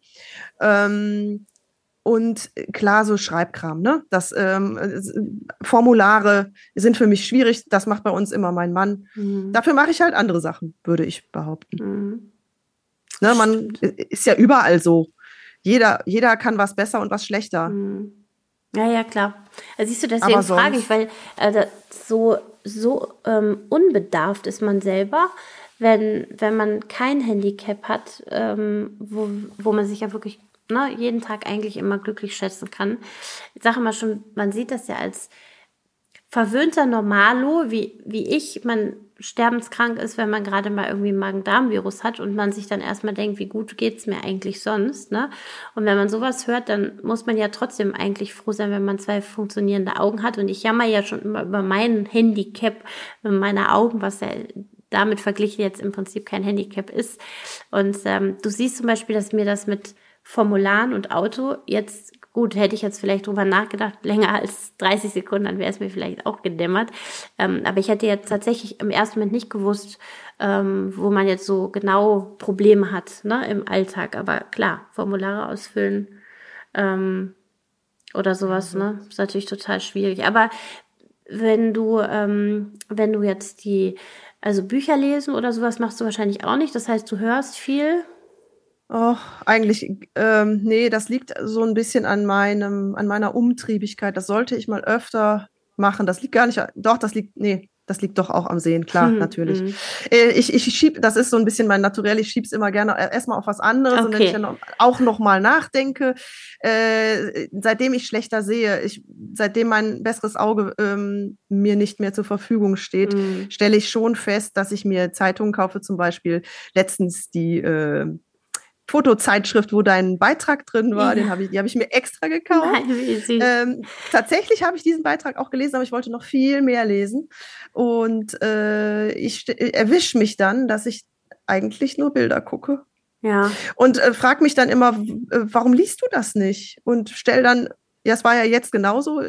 Ähm, Und klar, so Schreibkram, ne? Das ähm, Formulare sind für mich schwierig. Das macht bei uns immer mein Mann. Mhm. Dafür mache ich halt andere Sachen, würde ich behaupten. Mhm. Ne, man ist ja überall so. Jeder, jeder kann was besser und was schlechter. Mhm. Ja, ja, klar. Also siehst du, deswegen frage ich, weil äh, so, so ähm, unbedarft ist man selber, wenn, wenn man kein Handicap hat, ähm, wo, wo man sich ja wirklich Ne, jeden Tag eigentlich immer glücklich schätzen kann. Ich sage mal schon, man sieht das ja als verwöhnter Normalo, wie, wie ich, man sterbenskrank ist, wenn man gerade mal irgendwie ein Magen-Darm-Virus hat und man sich dann erstmal denkt, wie gut geht's mir eigentlich sonst, ne? Und wenn man sowas hört, dann muss man ja trotzdem eigentlich froh sein, wenn man zwei funktionierende Augen hat. Und ich jammer ja schon immer über mein Handicap, meine Augen, was ja damit verglichen jetzt im Prinzip kein Handicap ist. Und ähm, du siehst zum Beispiel, dass mir das mit Formularen und Auto jetzt, gut, hätte ich jetzt vielleicht drüber nachgedacht, länger als dreißig Sekunden, dann wäre es mir vielleicht auch gedämmert. Ähm, aber ich hätte jetzt tatsächlich im ersten Moment nicht gewusst, ähm, wo man jetzt so genau Probleme hat, ne, im Alltag. Aber klar, Formulare ausfüllen ähm, oder sowas, ne, ist natürlich total schwierig. Aber wenn du, ähm, wenn du jetzt die, also Bücher lesen oder sowas machst du wahrscheinlich auch nicht. Das heißt, du hörst viel. Oh, eigentlich, ähm, nee, das liegt so ein bisschen an meinem, an meiner Umtriebigkeit. Das sollte ich mal öfter machen. Das liegt gar nicht, doch, das liegt, nee, das liegt doch auch am Sehen, klar, hm, natürlich. Hm. Ich, ich schieb, das ist so ein bisschen mein Naturell, ich schieb's immer gerne erstmal auf was anderes. Okay. Und wenn ich dann auch noch mal nachdenke, äh, seitdem ich schlechter sehe, ich, seitdem mein besseres Auge ähm, mir nicht mehr zur Verfügung steht, hm. stelle ich schon fest, dass ich mir Zeitungen kaufe, zum Beispiel letztens die, äh, Fotozeitschrift, wo dein Beitrag drin war, ja. den hab ich, die habe ich mir extra gekauft. Nein, wie süß. Ähm, tatsächlich habe ich diesen Beitrag auch gelesen, aber ich wollte noch viel mehr lesen. Und äh, ich erwische mich dann, dass ich eigentlich nur Bilder gucke. Ja. Und äh, frage mich dann immer, äh, warum liest du das nicht? Und stell dann, ja, es war ja jetzt genauso.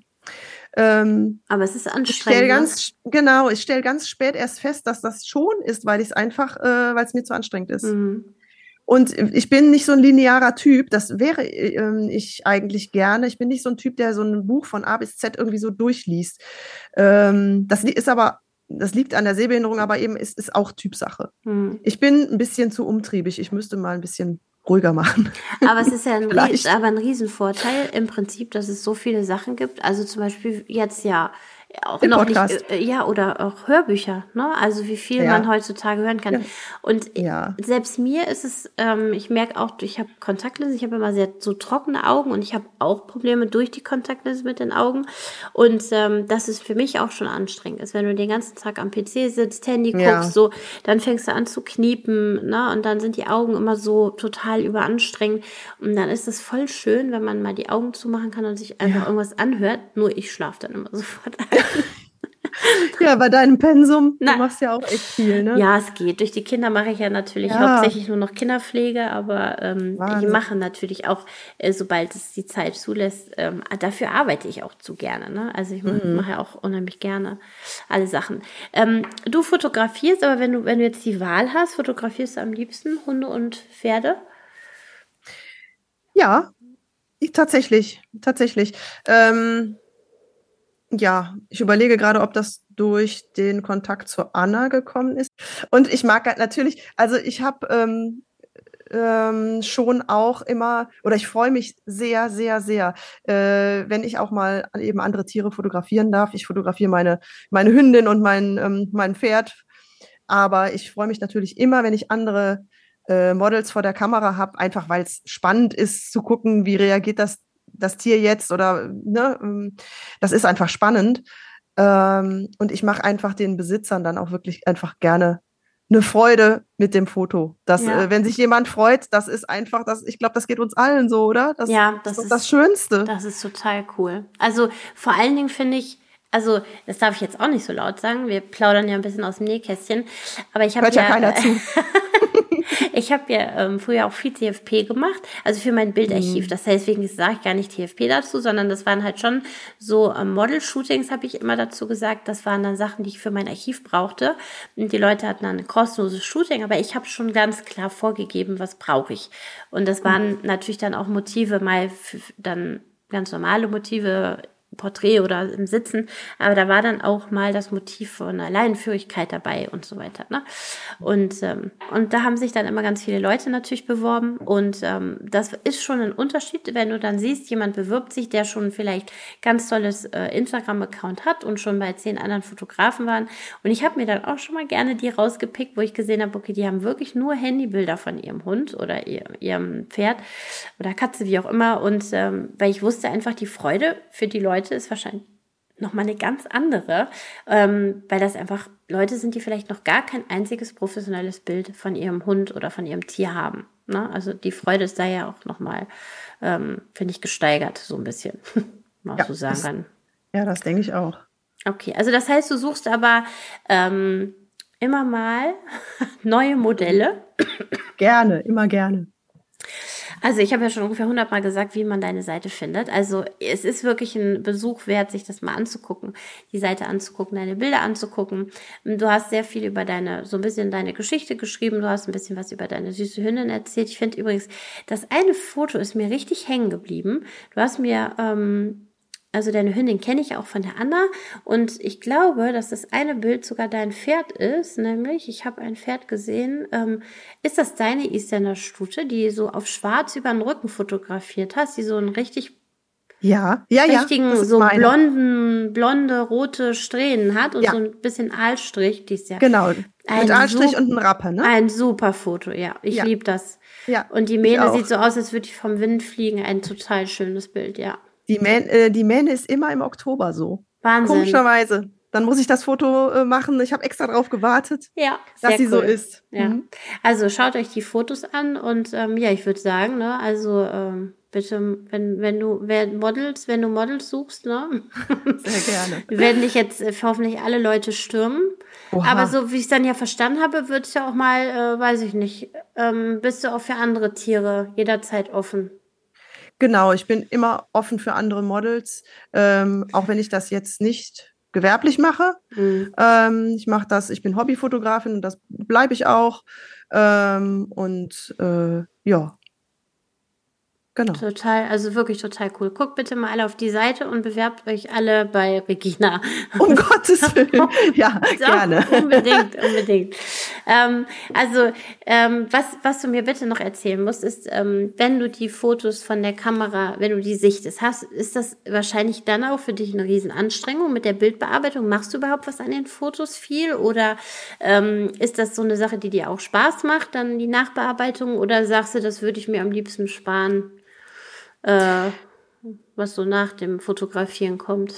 Ähm, aber es ist anstrengend. Ich stell ganz, ne? Genau, ich stelle ganz spät erst fest, dass das schon ist, weil ich es einfach, äh, weil es mir zu anstrengend ist. Mhm. Und ich bin nicht so ein linearer Typ, das wäre äh, ich eigentlich gerne. Ich bin nicht so ein Typ, der so ein Buch von A bis Z irgendwie so durchliest. Ähm, das ist aber, das liegt an der Sehbehinderung, aber eben ist, ist auch Typsache. Hm. Ich bin ein bisschen zu umtriebig. Ich müsste mal ein bisschen ruhiger machen. Aber es ist ja ein, Ries- aber ein Riesenvorteil im Prinzip, dass es so viele Sachen gibt. Also zum Beispiel jetzt ja auch Den noch Podcast. nicht, äh, ja, oder auch Hörbücher, ne? Also wie viel Ja. man heutzutage hören kann. Ja. Und Ja. selbst mir ist es, ähm, ich merke auch, ich habe Kontaktlinsen, ich habe immer sehr so trockene Augen und ich habe auch Probleme durch die Kontaktlinsen mit den Augen. Und ähm, das ist für mich auch schon anstrengend ist, wenn du den ganzen Tag am P C sitzt, Handy Ja. guckst, so, dann fängst du an zu kniepen, ne? Und dann sind die Augen immer so total überanstrengend. Und dann ist es voll schön, wenn man mal die Augen zumachen kann und sich einfach Ja. irgendwas anhört. Nur ich schlafe dann immer sofort ein. Ja, bei deinem Pensum, Na. du machst ja auch echt viel, ne? Ja, es geht. Durch die Kinder mache ich ja natürlich Ja. hauptsächlich nur noch Kinderpflege, aber ähm, ich Wahnsinn. mache natürlich auch, äh, sobald es die Zeit zulässt, ähm, dafür arbeite ich auch zu gerne. Ne? Also ich Mhm. mache ja auch unheimlich gerne alle Sachen. Ähm, du fotografierst, aber wenn du, wenn du jetzt die Wahl hast, fotografierst du am liebsten Hunde und Pferde? Ja, ich, tatsächlich, tatsächlich. Ähm, ja, ich überlege gerade, ob das durch den Kontakt zu Anna gekommen ist. Und ich mag halt natürlich, also ich habe ähm, ähm, schon auch immer, oder ich freue mich sehr, sehr, sehr, äh, wenn ich auch mal eben andere Tiere fotografieren darf. Ich fotografiere meine, meine Hündin und mein, ähm, mein Pferd. Aber ich freue mich natürlich immer, wenn ich andere äh, Models vor der Kamera habe, einfach weil es spannend ist zu gucken, wie reagiert das, das Tier jetzt oder ne, ähm, das ist einfach spannend. Ähm, und ich mache einfach den Besitzern dann auch wirklich einfach gerne eine Freude mit dem Foto. Dass, Ja. äh, wenn sich jemand freut, das ist einfach, das, ich glaube, das geht uns allen so, oder? Das, Ja, das ist doch ist- das Schönste. Das ist total cool. Also vor allen Dingen finde ich, also das darf ich jetzt auch nicht so laut sagen, wir plaudern ja ein bisschen aus dem Nähkästchen, aber ich habe Hört ja ja, keiner zu. ich habe ja ähm, früher auch viel T F P gemacht, also für mein Bildarchiv. Das heißt, deswegen sage ich gar nicht T F P dazu, sondern das waren halt schon so ähm, Model-Shootings, habe ich immer dazu gesagt. Das waren dann Sachen, die ich für mein Archiv brauchte. Und die Leute hatten dann ein kostenloses Shooting, aber ich habe schon ganz klar vorgegeben, was brauche ich. Und das waren natürlich dann auch Motive, mal für, dann ganz normale Motive, Porträt oder im Sitzen, aber da war dann auch mal das Motiv von einer Leinenführigkeit dabei und so weiter. Ne? Und, ähm, und da haben sich dann immer ganz viele Leute natürlich beworben und ähm, das ist schon ein Unterschied, wenn du dann siehst, jemand bewirbt sich, der schon vielleicht ganz tolles äh, Instagram-Account hat und schon bei zehn anderen Fotografen waren und ich habe mir dann auch schon mal gerne die rausgepickt, wo ich gesehen habe, okay, die haben wirklich nur Handybilder von ihrem Hund oder ihr, ihrem Pferd oder Katze, wie auch immer und ähm, weil ich wusste einfach, die Freude für die Leute ist wahrscheinlich nochmal eine ganz andere, ähm, weil das einfach Leute sind, die vielleicht noch gar kein einziges professionelles Bild von ihrem Hund oder von ihrem Tier haben. Ne? Also die Freude ist da ja auch nochmal, ähm, finde ich, gesteigert, so ein bisschen, mal Ja, so sagen das- kann. Ja, das denke ich auch. Okay, also das heißt, du suchst aber ähm, immer mal neue Modelle. Gerne, immer gerne. Also ich habe ja schon ungefähr hundertmal gesagt, wie man deine Seite findet. Also es ist wirklich ein Besuch wert, sich das mal anzugucken, die Seite anzugucken, deine Bilder anzugucken. Du hast sehr viel über deine, so ein bisschen deine Geschichte geschrieben. Du hast ein bisschen was über deine süße Hündin erzählt. Ich finde übrigens, das eine Foto ist mir richtig hängen geblieben. Du hast mir... Ähm, Also deine Hündin kenne ich auch von der Anna und ich glaube, dass das eine Bild sogar dein Pferd ist, nämlich ich habe ein Pferd gesehen. Ähm, ist das deine Isländer Stute, die so auf schwarz über den Rücken fotografiert hast, die so einen richtig Ja, ja, ja. richtigen, das ist so meine. blonden, blonde, rote Strähnen hat und Ja. so ein bisschen Aalstrich, die ist ja Genau. ein Mit Anstrich Sup- und einem Rappe, ne? ein super Foto, ja. Ich Ja. liebe das. Ja. Und die ich Mähne auch. sieht so aus, als würde die vom Wind fliegen. Ein total schönes Bild, ja. Die, Mähne, äh, die Mähne ist immer im Oktober so. Wahnsinn. Komischerweise. Dann muss ich das Foto äh, machen. Ich habe extra drauf gewartet, Ja, dass sehr sie cool. so ist. Ja. Mhm. Also schaut euch die Fotos an und ähm, ja, ich würde sagen, ne, also ähm, bitte, wenn, wenn du wer Models, wenn du Models suchst, ne, Sehr gerne. werden dich jetzt äh, hoffentlich alle Leute stürmen. Oha. Aber so wie ich es dann ja verstanden habe, wird es ja auch mal, äh, weiß ich nicht, ähm, bist du auch für andere Tiere jederzeit offen. Genau, ich bin immer offen für andere Models, ähm, auch wenn ich das jetzt nicht gewerblich mache. Mhm. Ähm, ich mache das, ich bin Hobbyfotografin und das bleibe ich auch. Ähm, und äh, ja, genau. Total, also wirklich total cool. Guckt bitte mal alle auf die Seite und bewerbt euch alle bei Regina. Um Gottes Willen. Ja, So, gerne. Unbedingt, unbedingt. ähm, also ähm, was, was du mir bitte noch erzählen musst, ist, ähm, wenn du die Fotos von der Kamera, wenn du die sichtest, hast, ist das wahrscheinlich dann auch für dich eine Riesenanstrengung mit der Bildbearbeitung? Machst du überhaupt was an den Fotos viel oder ähm, ist das so eine Sache, die dir auch Spaß macht, dann die Nachbearbeitung, oder sagst du, das würde ich mir am liebsten sparen, äh, was so nach dem Fotografieren kommt?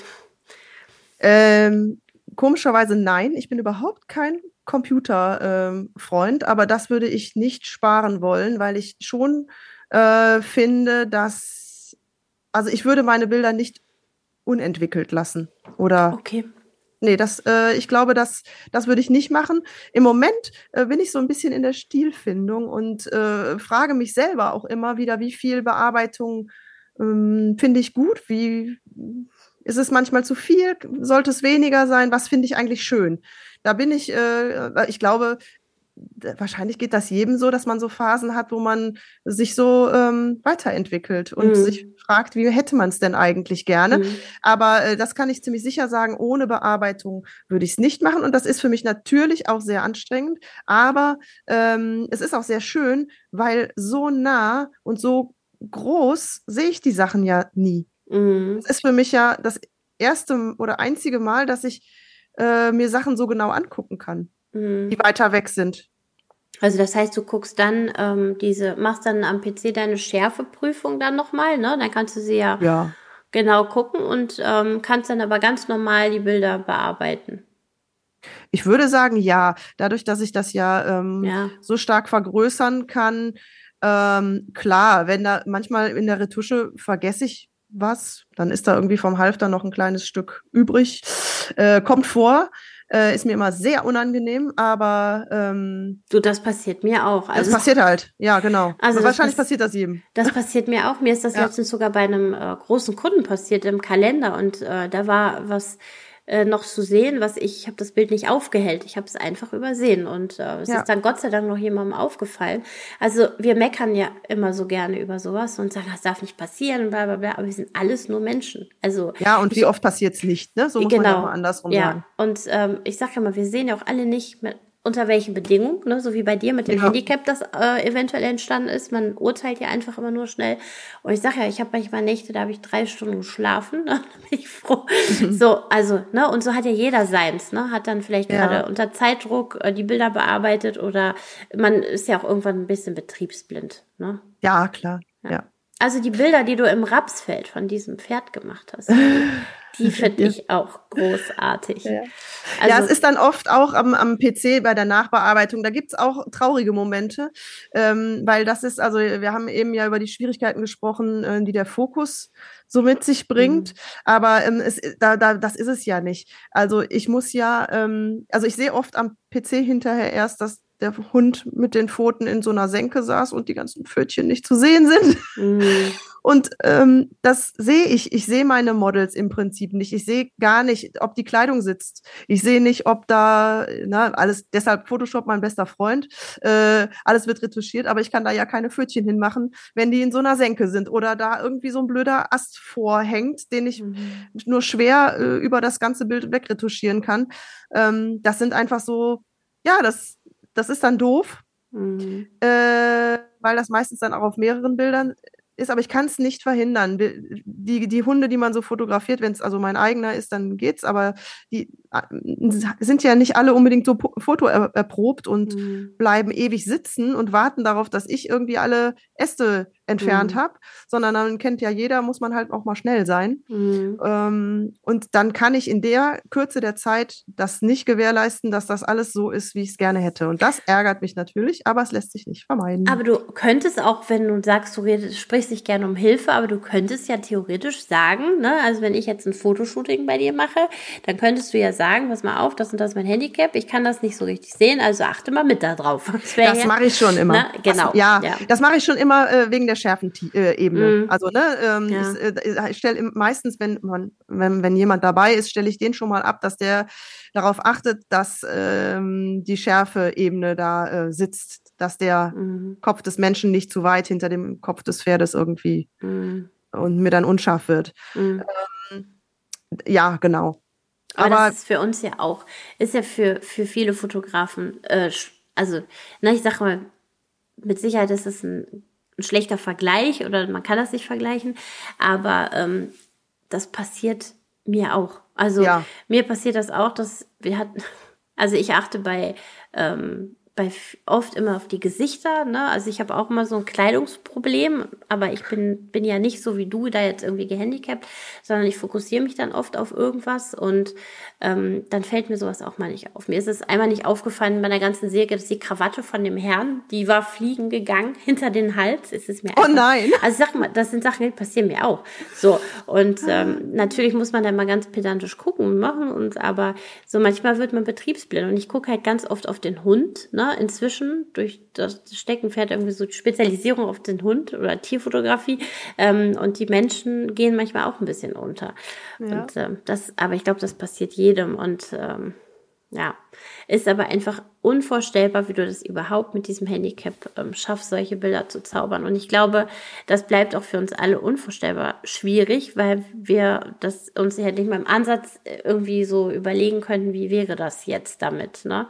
Ähm, komischerweise nein, ich bin überhaupt kein Computerfreund, ähm, aber das würde ich nicht sparen wollen, weil ich schon äh, finde, dass, also ich würde meine Bilder nicht unentwickelt lassen. Oder Okay. nee, das, äh, ich glaube, das, das würde ich nicht machen. Im Moment äh, bin ich so ein bisschen in der Stilfindung und äh, frage mich selber auch immer wieder, wie viel Bearbeitung ähm, finde ich gut, wie ist es manchmal zu viel, sollte es weniger sein, was finde ich eigentlich schön? Da bin ich, äh, ich glaube, wahrscheinlich geht das jedem so, dass man so Phasen hat, wo man sich so ähm, weiterentwickelt und Mhm. sich fragt, wie hätte man es denn eigentlich gerne? Mhm. Aber äh, das kann ich ziemlich sicher sagen, ohne Bearbeitung würde ich es nicht machen. Und das ist für mich natürlich auch sehr anstrengend. Aber ähm, es ist auch sehr schön, weil so nah und so groß sehe ich die Sachen ja nie. Mhm. Das ist für mich ja das erste oder einzige Mal, dass ich äh, mir Sachen so genau angucken kann, die Mhm. weiter weg sind. Also das heißt, du guckst dann ähm, diese, machst dann am P C deine Schärfeprüfung dann nochmal, ne? Dann kannst du sie ja Ja. genau gucken und ähm, kannst dann aber ganz normal die Bilder bearbeiten. Ich würde sagen, ja, dadurch, dass ich das ja ähm, Ja. so stark vergrößern kann, ähm, klar, wenn da manchmal in der Retusche vergesse ich was, dann ist da irgendwie vom Halfter noch ein kleines Stück übrig. Äh, kommt vor, äh, ist mir immer sehr unangenehm, aber ähm, Du, das passiert mir auch. das Also, passiert halt. Ja, genau. also das, Wahrscheinlich pass passiert das jedem. das passiert mir auch. Mir ist das Ja. letztens sogar bei einem äh, großen Kunden passiert im Kalender und äh, da war was äh, noch zu sehen, was ich, ich habe das Bild nicht aufgehellt. Ich habe es einfach übersehen und äh, es Ja. ist dann Gott sei Dank noch jemandem aufgefallen. Also wir meckern ja immer so gerne über sowas und sagen, das darf nicht passieren, bla bla bla, aber wir sind alles nur Menschen. Also Ja, und wie ich, oft passiert es nicht, ne? So muss man ja auch mal genau, andersrum ja. sagen. Und ähm, ich sage ja mal, wir sehen ja auch alle nicht, mit, unter welchen Bedingungen, ne? So wie bei dir mit dem Ja. Handicap, das äh, eventuell entstanden ist. Man urteilt ja einfach immer nur schnell. Und ich sage ja, ich habe manchmal Nächte, da habe ich drei Stunden geschlafen. Ne? Da bin ich froh. So, also, ne? Und so hat ja jeder seins, ne? Hat dann vielleicht Ja. gerade unter Zeitdruck äh, die Bilder bearbeitet oder man ist ja auch irgendwann ein bisschen betriebsblind, ne? Ja, klar. Ja. Ja. Also die Bilder, die du im Rapsfeld von diesem Pferd gemacht hast, die, die finde Ja. ich auch großartig. Ja. Also, Ja, es ist dann oft auch am, am P C bei der Nachbearbeitung, da gibt's auch traurige Momente, ähm, weil das ist, also wir haben eben ja über die Schwierigkeiten gesprochen, äh, die der Fokus so mit sich bringt, Mhm. aber ähm, es, da, da, das ist es ja nicht. Also ich muss ja, ähm, also ich sehe oft am P C hinterher erst, dass der Hund mit den Pfoten in so einer Senke saß und die ganzen Pfötchen nicht zu sehen sind. Mhm. Und ähm, das sehe ich. Ich sehe meine Models im Prinzip nicht. Ich sehe gar nicht, ob die Kleidung sitzt. Ich sehe nicht, ob da, na, alles, deshalb Photoshop mein bester Freund. Äh, alles wird retuschiert, aber ich kann da ja keine Pfötchen hinmachen, wenn die in so einer Senke sind oder da irgendwie so ein blöder Ast vorhängt, den ich Mhm. nur schwer äh, über das ganze Bild wegretuschieren kann. Ähm, das sind einfach so, ja, das, das ist dann doof, Mhm. äh, weil das meistens dann auch auf mehreren Bildern ist, aber ich kann es nicht verhindern. Die, die Hunde, die man so fotografiert, wenn es also mein eigener ist, dann geht's, aber die äh, sind ja nicht alle unbedingt so foto erprobt und Mhm. bleiben ewig sitzen und warten darauf, dass ich irgendwie alle Äste entfernt Mhm. habe, sondern dann kennt ja jeder, muss man halt auch mal schnell sein. Mhm. Ähm, und dann kann ich in der Kürze der Zeit das nicht gewährleisten, dass das alles so ist, wie ich es gerne hätte. Und das ärgert mich natürlich, aber es lässt sich nicht vermeiden. Aber du könntest auch, wenn du sagst, du redest, sprichst dich gerne um Hilfe, aber du könntest ja theoretisch sagen, ne, also wenn ich jetzt ein Fotoshooting bei dir mache, dann könntest du ja sagen, pass mal auf, das und das ist mein Handicap, ich kann das nicht so richtig sehen, also achte mal mit da drauf. Das, das ja, mache ich schon immer. Ne, genau. Das, ja, ja, das mache ich schon immer äh, wegen der Schärfenebene. Mhm. Also, ne, ähm, Ja. ich, äh, ich stelle meistens, wenn man, wenn, wenn jemand dabei ist, stelle ich den schon mal ab, dass der darauf achtet, dass ähm, die Schärfeebene da äh, sitzt, dass der Mhm. Kopf des Menschen nicht zu weit hinter dem Kopf des Pferdes irgendwie Mhm. und mir dann unscharf wird. Mhm. Ähm, ja, genau. Aber das Aber ist für uns ja auch, ist ja für, für viele Fotografen äh, also, na, ich sag mal, mit Sicherheit ist es ein, ein schlechter Vergleich oder man kann das nicht vergleichen, aber ähm, das passiert mir auch. Also Ja. mir passiert das auch, dass wir hatten, also ich achte bei, ähm, bei oft immer auf die Gesichter, ne? Also ich habe auch immer so ein Kleidungsproblem, aber ich bin, bin ja nicht so wie du da jetzt irgendwie gehandicapt, sondern ich fokussiere mich dann oft auf irgendwas und ähm, dann fällt mir sowas auch mal nicht auf. Mir ist es einmal nicht aufgefallen bei der ganzen Serie, dass die Krawatte von dem Herrn, die war fliegen gegangen hinter den Hals. Ist es mir Oh einfach, nein. Also sag mal, das sind Sachen, die passieren mir auch. So, und ähm, natürlich muss man da mal ganz pedantisch gucken und machen, und aber so manchmal wird man betriebsblind und ich gucke halt ganz oft auf den Hund, ne? Inzwischen durch das Steckenpferd irgendwie so Spezialisierung auf den Hund oder Tierfotografie, ähm, und die Menschen gehen manchmal auch ein bisschen unter. Ja. Und ähm, das, aber ich glaube, das passiert jedem und ähm, ja, ist aber einfach unvorstellbar, wie du das überhaupt mit diesem Handicap ähm, schaffst, solche Bilder zu zaubern. Und ich glaube, das bleibt auch für uns alle unvorstellbar schwierig, weil wir das uns ja nicht mal im Ansatz irgendwie so überlegen könnten, wie wäre das jetzt damit, ne?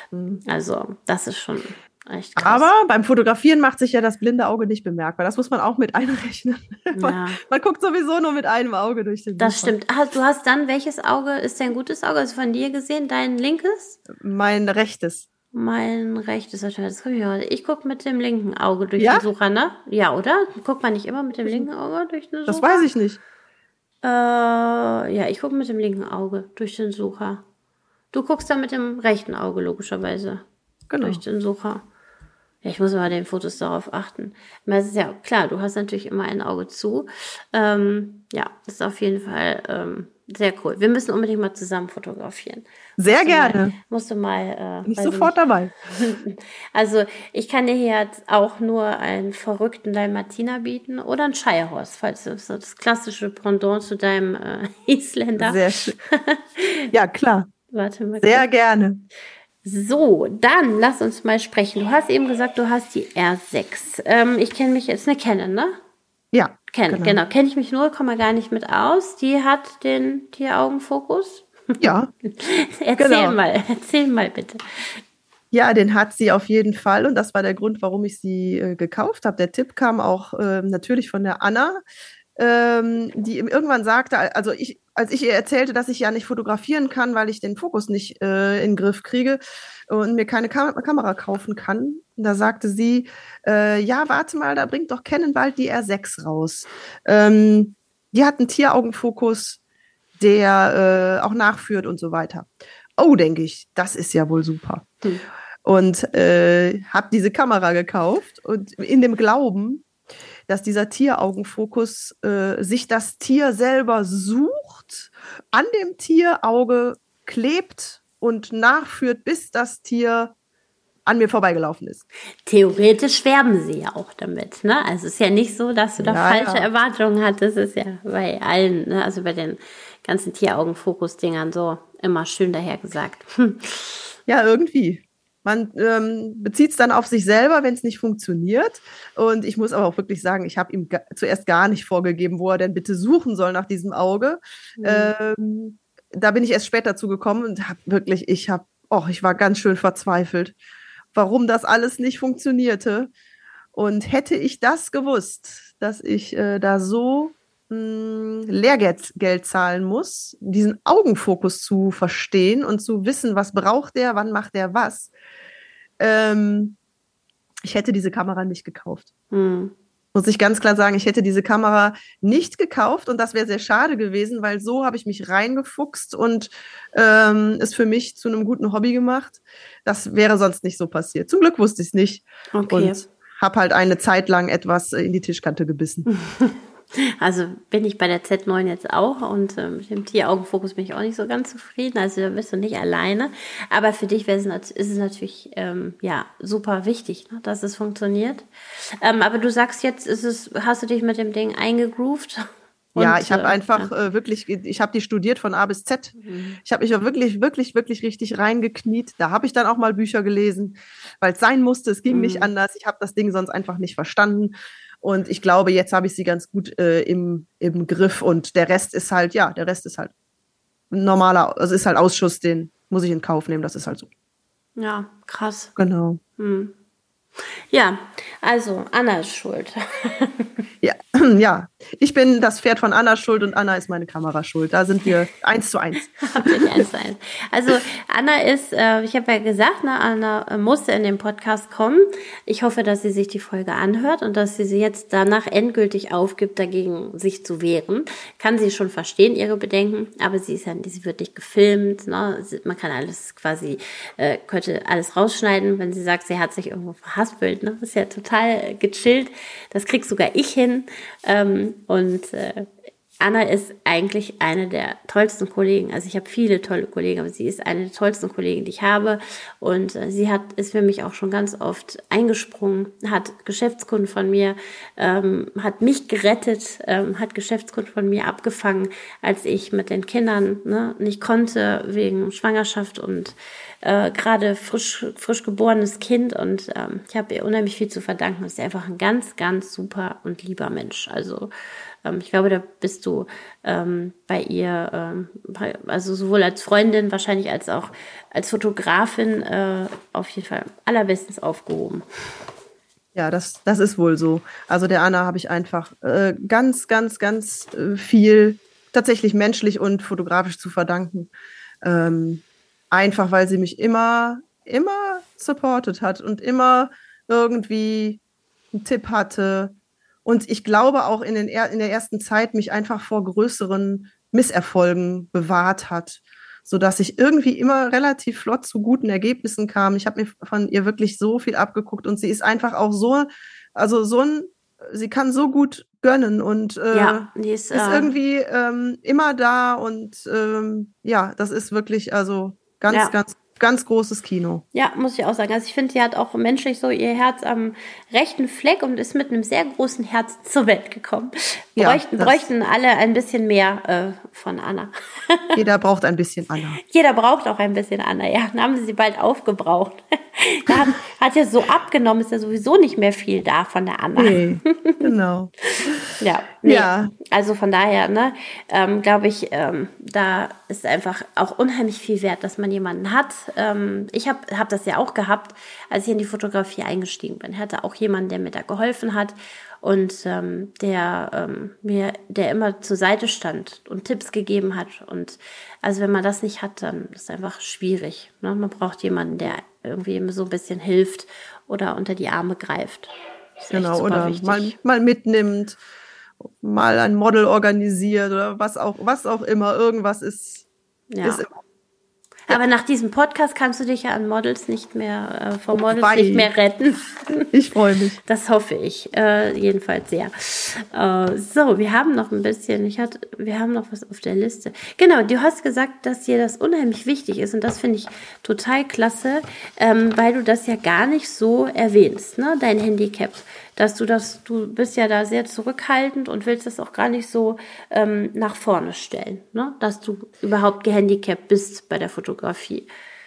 Also, das ist schon echt krass. Aber beim Fotografieren macht sich ja das blinde Auge nicht bemerkbar. Das muss man auch mit einrechnen. Man, Ja. man guckt sowieso nur mit einem Auge durch den Das Sucher. stimmt. Ah, du hast dann, welches Auge ist dein gutes Auge? Also von dir gesehen, dein linkes? Mein rechtes. Mein rechtes wahrscheinlich. Das guck ich mal. Ich gucke mit dem linken Auge durch Ja? den Sucher, ne? Ja, oder? Guckt man nicht immer mit dem linken Auge durch den Sucher? Das weiß ich nicht. Äh, ja, ich gucke mit dem linken Auge durch den Sucher. Du guckst dann mit dem rechten Auge, logischerweise. Genau. Durch den Sucher. Ja, ich muss mal bei den Fotos darauf achten. Aber es ist ja klar, du hast natürlich immer ein Auge zu. Ähm, ja, das ist auf jeden Fall ähm, sehr cool. Wir müssen unbedingt mal zusammen fotografieren. Sehr Musst du gerne. Mal, musst du mal. Äh, Nicht weiß ich sofort dabei. Also, ich kann dir hier jetzt auch nur einen verrückten Dalmatiner bieten oder einen Shirehorse, falls das so das klassische Pendant zu deinem äh, Isländer. Sehr schön. Ja, klar. Warte mal. Sehr gerne. So, dann lass uns mal sprechen. Du hast eben gesagt, du hast die R sechs. Ähm, ich kenne mich jetzt, eine Canon, ne? Ja. Canon, genau. genau. Kenne ich mich null Komma gar nicht mit aus. Die hat den Tieraugenfokus. Ja. Erzähl genau. mal, erzähl mal bitte. Ja, den hat sie auf jeden Fall und das war der Grund, warum ich sie äh, gekauft habe. Der Tipp kam auch äh, natürlich von der Anna, ähm, die irgendwann sagte, also ich, als ich ihr erzählte, dass ich ja nicht fotografieren kann, weil ich den Fokus nicht äh, in den Griff kriege und mir keine Kam- Kamera kaufen kann, da sagte sie, äh, ja, warte mal, da bringt doch Canon bald die R sechs raus. Ähm, die hat einen Tieraugenfokus, der äh, auch nachführt und so weiter. Oh, denke ich, das ist ja wohl super. Hm. Und äh, habe diese Kamera gekauft und in dem Glauben, dass dieser Tieraugenfokus äh, sich das Tier selber sucht, an dem Tierauge klebt und nachführt, bis das Tier an mir vorbeigelaufen ist. Theoretisch werben sie ja auch damit, ne? Also es ist ja nicht so, dass du da Ja, falsche ja. Erwartungen hattest. Das ist ja bei allen, ne? Also bei den ganzen Tieraugenfokus-Dingern so immer schön dahergesagt. Hm. Ja, irgendwie. Man ähm, bezieht es dann auf sich selber, wenn es nicht funktioniert. Und ich muss aber auch wirklich sagen, ich habe ihm ga- zuerst gar nicht vorgegeben, wo er denn bitte suchen soll nach diesem Auge. Mhm. Ähm, da bin ich erst später zugekommen und habe wirklich, ich habe, oh, ich war ganz schön verzweifelt, warum das alles nicht funktionierte. Und hätte ich das gewusst, dass ich äh, da so mh, Lehrgeld Geld zahlen muss, diesen Augenfokus zu verstehen und zu wissen, was braucht der, wann macht der was, ähm, ich hätte diese Kamera nicht gekauft. Hm. Muss ich ganz klar sagen, ich hätte diese Kamera nicht gekauft und das wäre sehr schade gewesen, weil so habe ich mich reingefuchst und ähm, es für mich zu einem guten Hobby gemacht. Das wäre sonst nicht so passiert. Zum Glück wusste ich es nicht. Okay. Und habe halt eine Zeit lang etwas in die Tischkante gebissen. Also bin ich bei der Z neun jetzt auch und äh, mit dem Tieraugenfokus bin ich auch nicht so ganz zufrieden. Also da bist du nicht alleine. Aber für dich wäre es, ist es natürlich ähm, ja super wichtig, ne, dass es funktioniert. Ähm, aber du sagst jetzt, ist es, hast du dich mit dem Ding eingegroovt? Und, ja, ich habe äh, einfach ja. äh, wirklich, ich habe die studiert von A bis Z. Mhm. Ich habe mich auch wirklich, wirklich, wirklich richtig reingekniet. Da habe ich dann auch mal Bücher gelesen, weil es sein musste. Es ging mhm. nicht anders. Ich habe das Ding sonst einfach nicht verstanden. Und ich glaube, jetzt habe ich sie ganz gut äh, im, im Griff. Und der Rest ist halt, ja, der Rest ist halt ein normaler, also ist halt Ausschuss, den muss ich in Kauf nehmen. Das ist halt so. Ja, krass. Genau. Hm. Ja, also Anna ist schuld. Ja, ja, ich bin das Pferd von Anna schuld und Anna ist meine Kamera schuld. Da sind wir eins zu eins. Habt ihr die eins zu eins. Also Anna ist, äh, ich habe ja gesagt, ne, Anna äh, musste in den Podcast kommen. Ich hoffe, dass sie sich die Folge anhört und dass sie sie jetzt danach endgültig aufgibt, dagegen sich zu wehren. Kann sie schon verstehen, ihre Bedenken, aber sie ist ja, sie wird nicht gefilmt. Ne? Man kann alles quasi, äh, könnte alles rausschneiden, wenn sie sagt, sie hat sich irgendwo verhaspelt. Ne? Das ist ja total gechillt. Das krieg sogar ich hin. Ähm, und äh, Anna ist eigentlich eine der tollsten Kollegen. Also ich habe viele tolle Kollegen, aber sie ist eine der tollsten Kollegen, die ich habe. Und äh, sie hat ist für mich auch schon ganz oft eingesprungen, hat Geschäftskunden von mir, ähm, hat mich gerettet, ähm, hat Geschäftskunden von mir abgefangen, als ich mit den Kindern ne, nicht konnte wegen Schwangerschaft und äh, gerade frisch frisch geborenes Kind. Und ähm, ich habe ihr unheimlich viel zu verdanken. Sie ist einfach ein ganz, ganz super und lieber Mensch. Also ich glaube, da bist du ähm, bei ihr, ähm, also sowohl als Freundin wahrscheinlich als auch als Fotografin äh, auf jeden Fall allerbestens aufgehoben. Ja, das, das ist wohl so. Also der Anna habe ich einfach äh, ganz, ganz, ganz äh, viel tatsächlich menschlich und fotografisch zu verdanken. Ähm, einfach, weil sie mich immer, immer supportet hat und immer irgendwie einen Tipp hatte. Und ich glaube auch in, den, in der ersten Zeit mich einfach vor größeren Misserfolgen bewahrt hat, sodass ich irgendwie immer relativ flott zu guten Ergebnissen kam. Ich habe mir von ihr wirklich so viel abgeguckt und sie ist einfach auch so, also so ein, sie kann so gut gönnen und äh, ja, die ist, ist äh, irgendwie ähm, immer da und ähm, ja, das ist wirklich also ganz, ja. ganz Ganz großes Kino. Ja, muss ich auch sagen. Also ich finde, sie hat auch menschlich so ihr Herz am rechten Fleck und ist mit einem sehr großen Herz zur Welt gekommen. Bräuchten, ja, bräuchten alle ein bisschen mehr äh, von Anna. Jeder braucht ein bisschen Anna. Jeder braucht auch ein bisschen Anna, ja. Dann haben sie sie bald aufgebraucht. Da hat, hat ja so abgenommen, ist ja sowieso nicht mehr viel da von der Anna. Nee, genau. Ja, nee, ja, also von daher, ne, ähm, glaube ich, ähm, da ist einfach auch unheimlich viel wert, dass man jemanden hat. Ähm, ich habe hab das ja auch gehabt, als ich in die Fotografie eingestiegen bin. Ich hatte auch jemanden, der mir da geholfen hat und ähm, der ähm, mir, der immer zur Seite stand und Tipps gegeben hat. Und also wenn man das nicht hat, dann ist es einfach schwierig. Ne? Man braucht jemanden, der irgendwie immer so ein bisschen hilft oder unter die Arme greift. Genau, oder mal, mal mitnimmt, mal ein Model organisiert oder was auch, was auch immer. Irgendwas ist, ja. ist immer. Aber nach diesem Podcast kannst du dich ja an Models nicht mehr, äh, vor Models Wobei. nicht mehr retten. Ich freue mich. Das hoffe ich, äh, jedenfalls sehr. Äh, so, wir haben noch ein bisschen, ich hatte, wir haben noch was auf der Liste. Genau, du hast gesagt, dass dir das unheimlich wichtig ist und das finde ich total klasse, ähm, weil du das ja gar nicht so erwähnst, ne, dein Handicap. Dass du das, du bist ja da sehr zurückhaltend und willst das auch gar nicht so ähm, nach vorne stellen, ne? Dass du überhaupt gehandicapt bist bei der Fotografie.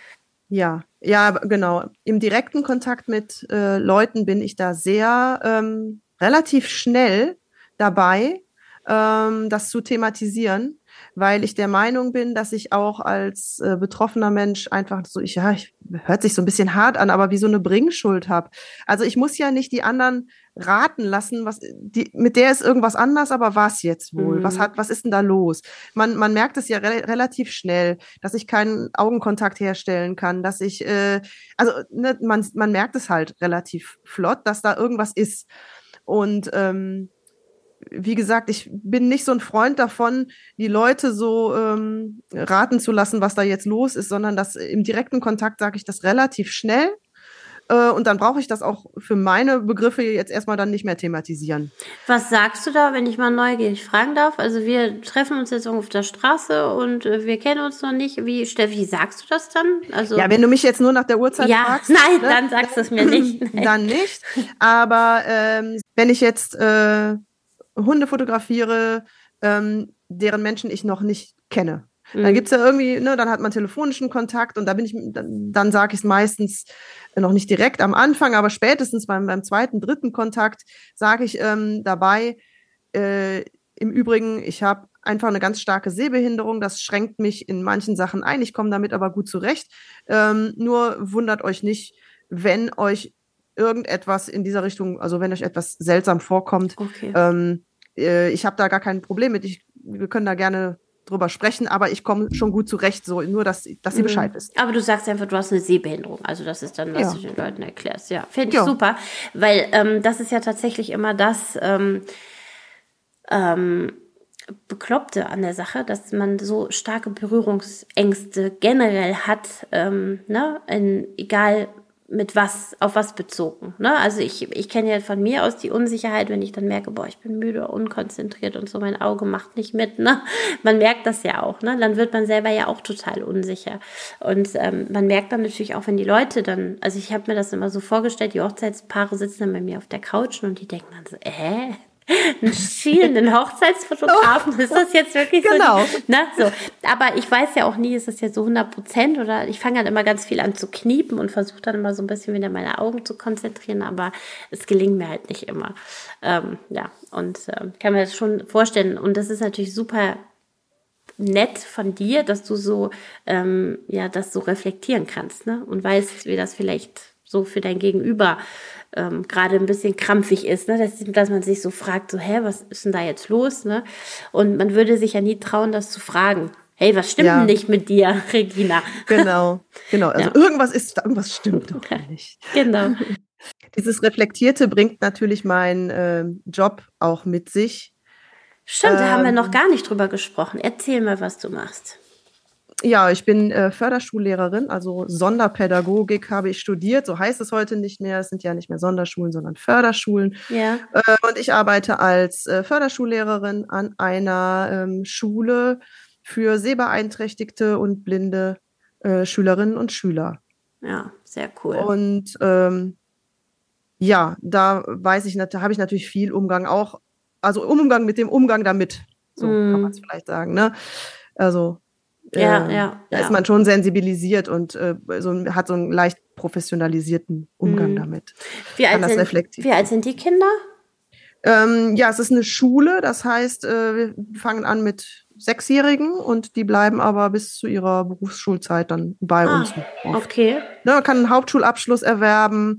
Ja, ja, genau. Im direkten Kontakt mit äh, Leuten bin ich da sehr ähm, relativ schnell dabei, ähm, das zu thematisieren, weil ich der Meinung bin, dass ich auch als äh, betroffener Mensch einfach so, ich, ja, ich, hört sich so ein bisschen hart an, aber wie so eine Bringschuld habe. Also ich muss ja nicht die anderen raten lassen, was die, mit der ist irgendwas anders, aber was jetzt wohl? Mhm. Was hat, was ist denn da los? Man, man merkt es ja re- relativ schnell, dass ich keinen Augenkontakt herstellen kann, dass ich, äh, also ne, man, man merkt es halt relativ flott, dass da irgendwas ist. Und ähm, wie gesagt, ich bin nicht so ein Freund davon, die Leute so ähm, raten zu lassen, was da jetzt los ist, sondern dass im direkten Kontakt sage ich das relativ schnell. Äh, und dann brauche ich das auch für meine Begriffe jetzt erstmal dann nicht mehr thematisieren. Was sagst du da, wenn ich mal neugierig fragen darf? Also wir treffen uns jetzt auf der Straße und äh, wir kennen uns noch nicht. Wie, Steffi, sagst du das dann? Also, ja, wenn du mich jetzt nur nach der Uhrzeit ja, fragst. Nein, ne, dann sagst du es mir nicht. Dann nicht. Aber ähm, wenn ich jetzt äh, Hunde fotografiere, ähm, deren Menschen ich noch nicht kenne. Mhm. Dann gibt's ja irgendwie, ne, dann hat man telefonischen Kontakt und da bin ich, dann, dann sage ich es meistens noch nicht direkt am Anfang, aber spätestens beim, beim zweiten, dritten Kontakt sage ich ähm, dabei, äh, im Übrigen, ich habe einfach eine ganz starke Sehbehinderung. Das schränkt mich in manchen Sachen ein. Ich komme damit aber gut zurecht. Ähm, nur wundert euch nicht, wenn euch irgendetwas in dieser Richtung, also wenn euch etwas seltsam vorkommt. Okay. Ähm, äh, ich habe da gar kein Problem mit. Ich, wir können da gerne drüber sprechen, aber ich komme schon gut zurecht, so nur, dass, dass ihr Bescheid wisst. Aber du sagst einfach, du hast eine Sehbehinderung. Also das ist dann, was Ja. du den Leuten erklärst. Ja, finde ich Ja. super, weil ähm, das ist ja tatsächlich immer das ähm, ähm, Bekloppte an der Sache, dass man so starke Berührungsängste generell hat, ähm, ne, in, egal mit was, auf was bezogen. Ne? Also ich, ich kenne ja von mir aus die Unsicherheit, wenn ich dann merke, boah, ich bin müde, unkonzentriert und so, mein Auge macht nicht mit. Ne? Man merkt das ja auch. Ne? Dann wird man selber ja auch total unsicher. Und ähm, man merkt dann natürlich auch, wenn die Leute dann, also ich habe mir das immer so vorgestellt, die Hochzeitspaare sitzen dann bei mir auf der Couch und die denken dann so, äh, einen schielenden Hochzeitsfotografen, ist das jetzt wirklich Genau. so? Die, ne? So. Aber ich weiß ja auch nie, ist das jetzt so hundert Prozent oder ich fange halt immer ganz viel an zu kniepen und versuche dann immer so ein bisschen wieder meine Augen zu konzentrieren, aber es gelingt mir halt nicht immer. Ähm, ja, und ähm, kann mir das schon vorstellen und das ist natürlich super nett von dir, dass du so, ähm, ja, das so reflektieren kannst, ne? Und weißt, wie das vielleicht so für dein Gegenüber ähm, gerade ein bisschen krampfig ist, ne? dass, dass man sich so fragt, so, hä, was ist denn da jetzt los? Ne? Und man würde sich ja nie trauen, das zu fragen. Hey, was stimmt Ja. denn nicht mit dir, Regina? Genau, genau. Also Ja. irgendwas ist, irgendwas stimmt doch nicht. Genau. Dieses Reflektierte bringt natürlich meinen äh, Job auch mit sich. Stimmt, da haben wir Ähm, noch gar nicht drüber gesprochen. Erzähl mal, was du machst. Ja, ich bin äh, Förderschullehrerin, also Sonderpädagogik habe ich studiert. So heißt es heute nicht mehr. Es sind ja nicht mehr Sonderschulen, sondern Förderschulen. Ja. Äh, und ich arbeite als äh, Förderschullehrerin an einer ähm, Schule für sehbeeinträchtigte und blinde äh, Schülerinnen und Schüler. Ja, sehr cool. Und ähm, ja, da weiß ich, da habe ich natürlich viel Umgang auch, also Umgang mit dem Umgang damit. So Mm. kann man es vielleicht sagen. Ne? Also Ja, äh, ja, da ja. ist man schon sensibilisiert und äh, so, hat so einen leicht professionalisierten Umgang Mhm. damit. Wie Kann alt, das sind, reflektieren. wie alt sind die Kinder? Ähm, ja, es ist eine Schule, das heißt, äh, wir fangen an mit Sechsjährigen und die bleiben aber bis zu ihrer Berufsschulzeit dann bei Ah, uns oft. okay. Ne, man kann einen Hauptschulabschluss erwerben,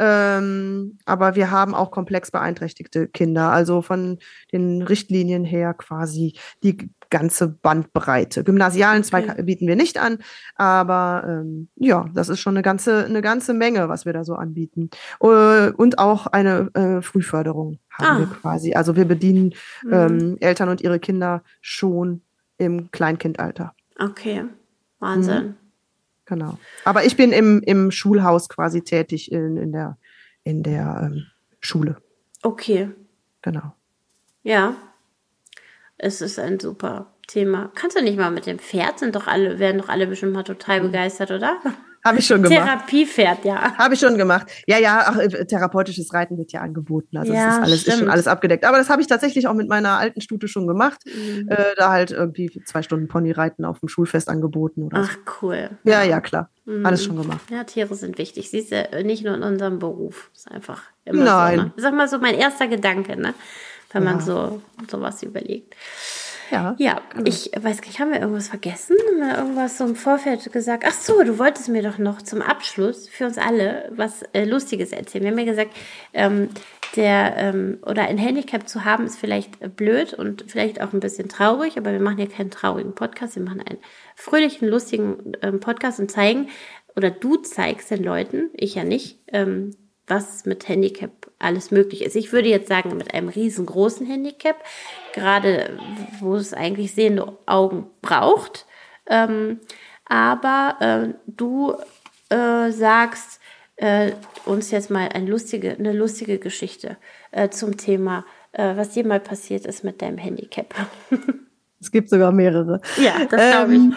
ähm, aber wir haben auch komplex beeinträchtigte Kinder, also von den Richtlinien her quasi die ganze Bandbreite. Gymnasialen Zweig Okay. bieten wir nicht an, aber ähm, ja, das ist schon eine ganze, eine ganze Menge, was wir da so anbieten. Äh, und auch eine äh, Frühförderung haben Ah. wir quasi. Also wir bedienen Mhm. ähm, Eltern und ihre Kinder schon im Kleinkindalter. Okay, Wahnsinn. Mhm. Genau. Aber ich bin im, im Schulhaus quasi tätig in, in der, in der ähm, Schule. Okay, Genau. ja. Es ist ein super Thema. Kannst du nicht mal mit dem Pferd? Sind doch alle, werden doch alle bestimmt mal total begeistert, oder? Habe ich schon gemacht. Therapiepferd, ja. Habe ich schon gemacht. Ja, ja, ach, äh, therapeutisches Reiten wird ja angeboten. Also Ja, es ist alles, ist schon stimmt. alles abgedeckt. Aber das habe ich tatsächlich auch mit meiner alten Stute schon gemacht. Mhm. Äh, da halt irgendwie zwei Stunden Ponyreiten auf dem Schulfest angeboten oder Ach, cool. so. Ja, ja, klar. Mhm. Alles schon gemacht. Ja, Tiere sind wichtig. Siehst du, nicht nur in unserem Beruf. Ist einfach immer Nein. so. Ne? Ich sag mal so mein erster Gedanke, ne? Wenn man Ja. so sowas überlegt. Ja. Ja, ich weiß gar nicht, haben wir irgendwas vergessen? Haben wir irgendwas so im Vorfeld gesagt? Ach so, du wolltest mir doch noch zum Abschluss für uns alle was äh, Lustiges erzählen. Wir haben ja gesagt, ähm, der ähm, oder ein Handicap zu haben ist vielleicht äh, blöd und vielleicht auch ein bisschen traurig, aber wir machen ja keinen traurigen Podcast, wir machen einen fröhlichen, lustigen ähm, Podcast und zeigen, oder du zeigst den Leuten, ich ja nicht, ähm, was mit Handicap alles möglich ist. Ich würde jetzt sagen, mit einem riesengroßen Handicap, gerade wo es eigentlich sehende Augen braucht. Ähm, aber äh, du äh, sagst äh, uns jetzt mal eine lustige, eine lustige Geschichte äh, zum Thema, äh, was dir mal passiert ist mit deinem Handicap. Es gibt sogar mehrere. Ja, das glaube ich. Ähm,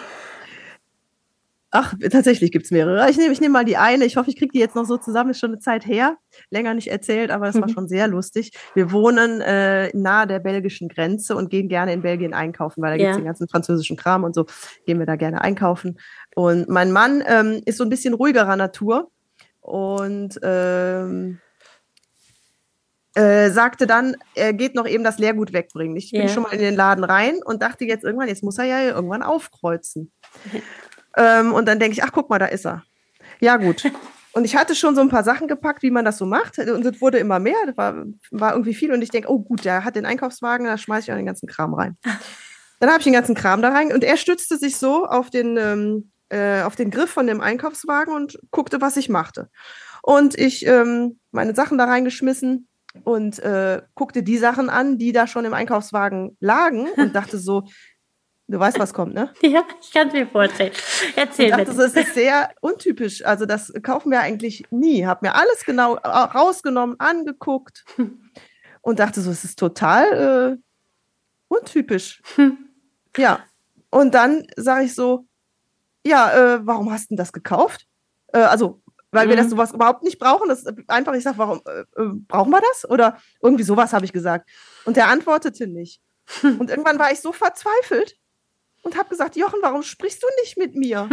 Ach, tatsächlich gibt's mehrere. Ich nehme ich nehm mal die eine. Ich hoffe, ich kriege die jetzt noch so zusammen. Ist schon eine Zeit her. Länger nicht erzählt, aber es war schon sehr lustig. Wir wohnen äh, nahe der belgischen Grenze und gehen gerne in Belgien einkaufen, weil da gibt's Ja. den ganzen französischen Kram und so. Gehen wir da gerne einkaufen. Und mein Mann ähm, ist so ein bisschen ruhigerer Natur. Und ähm, äh, sagte dann, er geht noch eben das Leergut wegbringen. Ich bin Ja. schon mal in den Laden rein und dachte jetzt irgendwann, jetzt muss er ja irgendwann aufkreuzen. ähm, und dann denke ich, ach, guck mal, da ist er. Ja, gut. Und ich hatte schon so ein paar Sachen gepackt, wie man das so macht. Und es wurde immer mehr. Das war, war irgendwie viel. Und ich denke, oh gut, der hat den Einkaufswagen, da schmeiße ich auch den ganzen Kram rein. Dann habe ich den ganzen Kram da rein und er stützte sich so auf den, ähm, äh, auf den Griff von dem Einkaufswagen und guckte, was ich machte. Und ich ähm, meine Sachen da reingeschmissen und äh, guckte die Sachen an, die da schon im Einkaufswagen lagen und dachte so, du weißt, was kommt, ne? Ja, ich kann es mir vorstellen. Erzähl Ich dachte, bitte. das ist sehr untypisch. Also das kaufen wir eigentlich nie. Hab mir alles genau rausgenommen, angeguckt und dachte so, es ist total äh, untypisch. Ja. Und dann sage ich so, ja, äh, warum hast du denn das gekauft? Äh, also, weil wir Mhm. das sowas überhaupt nicht brauchen. Das ist einfach, ich sage, warum äh, äh, brauchen wir das? Oder irgendwie sowas habe ich gesagt. Und der antwortete nicht. Und irgendwann war ich so verzweifelt und habe gesagt, Jochen, warum sprichst du nicht mit mir?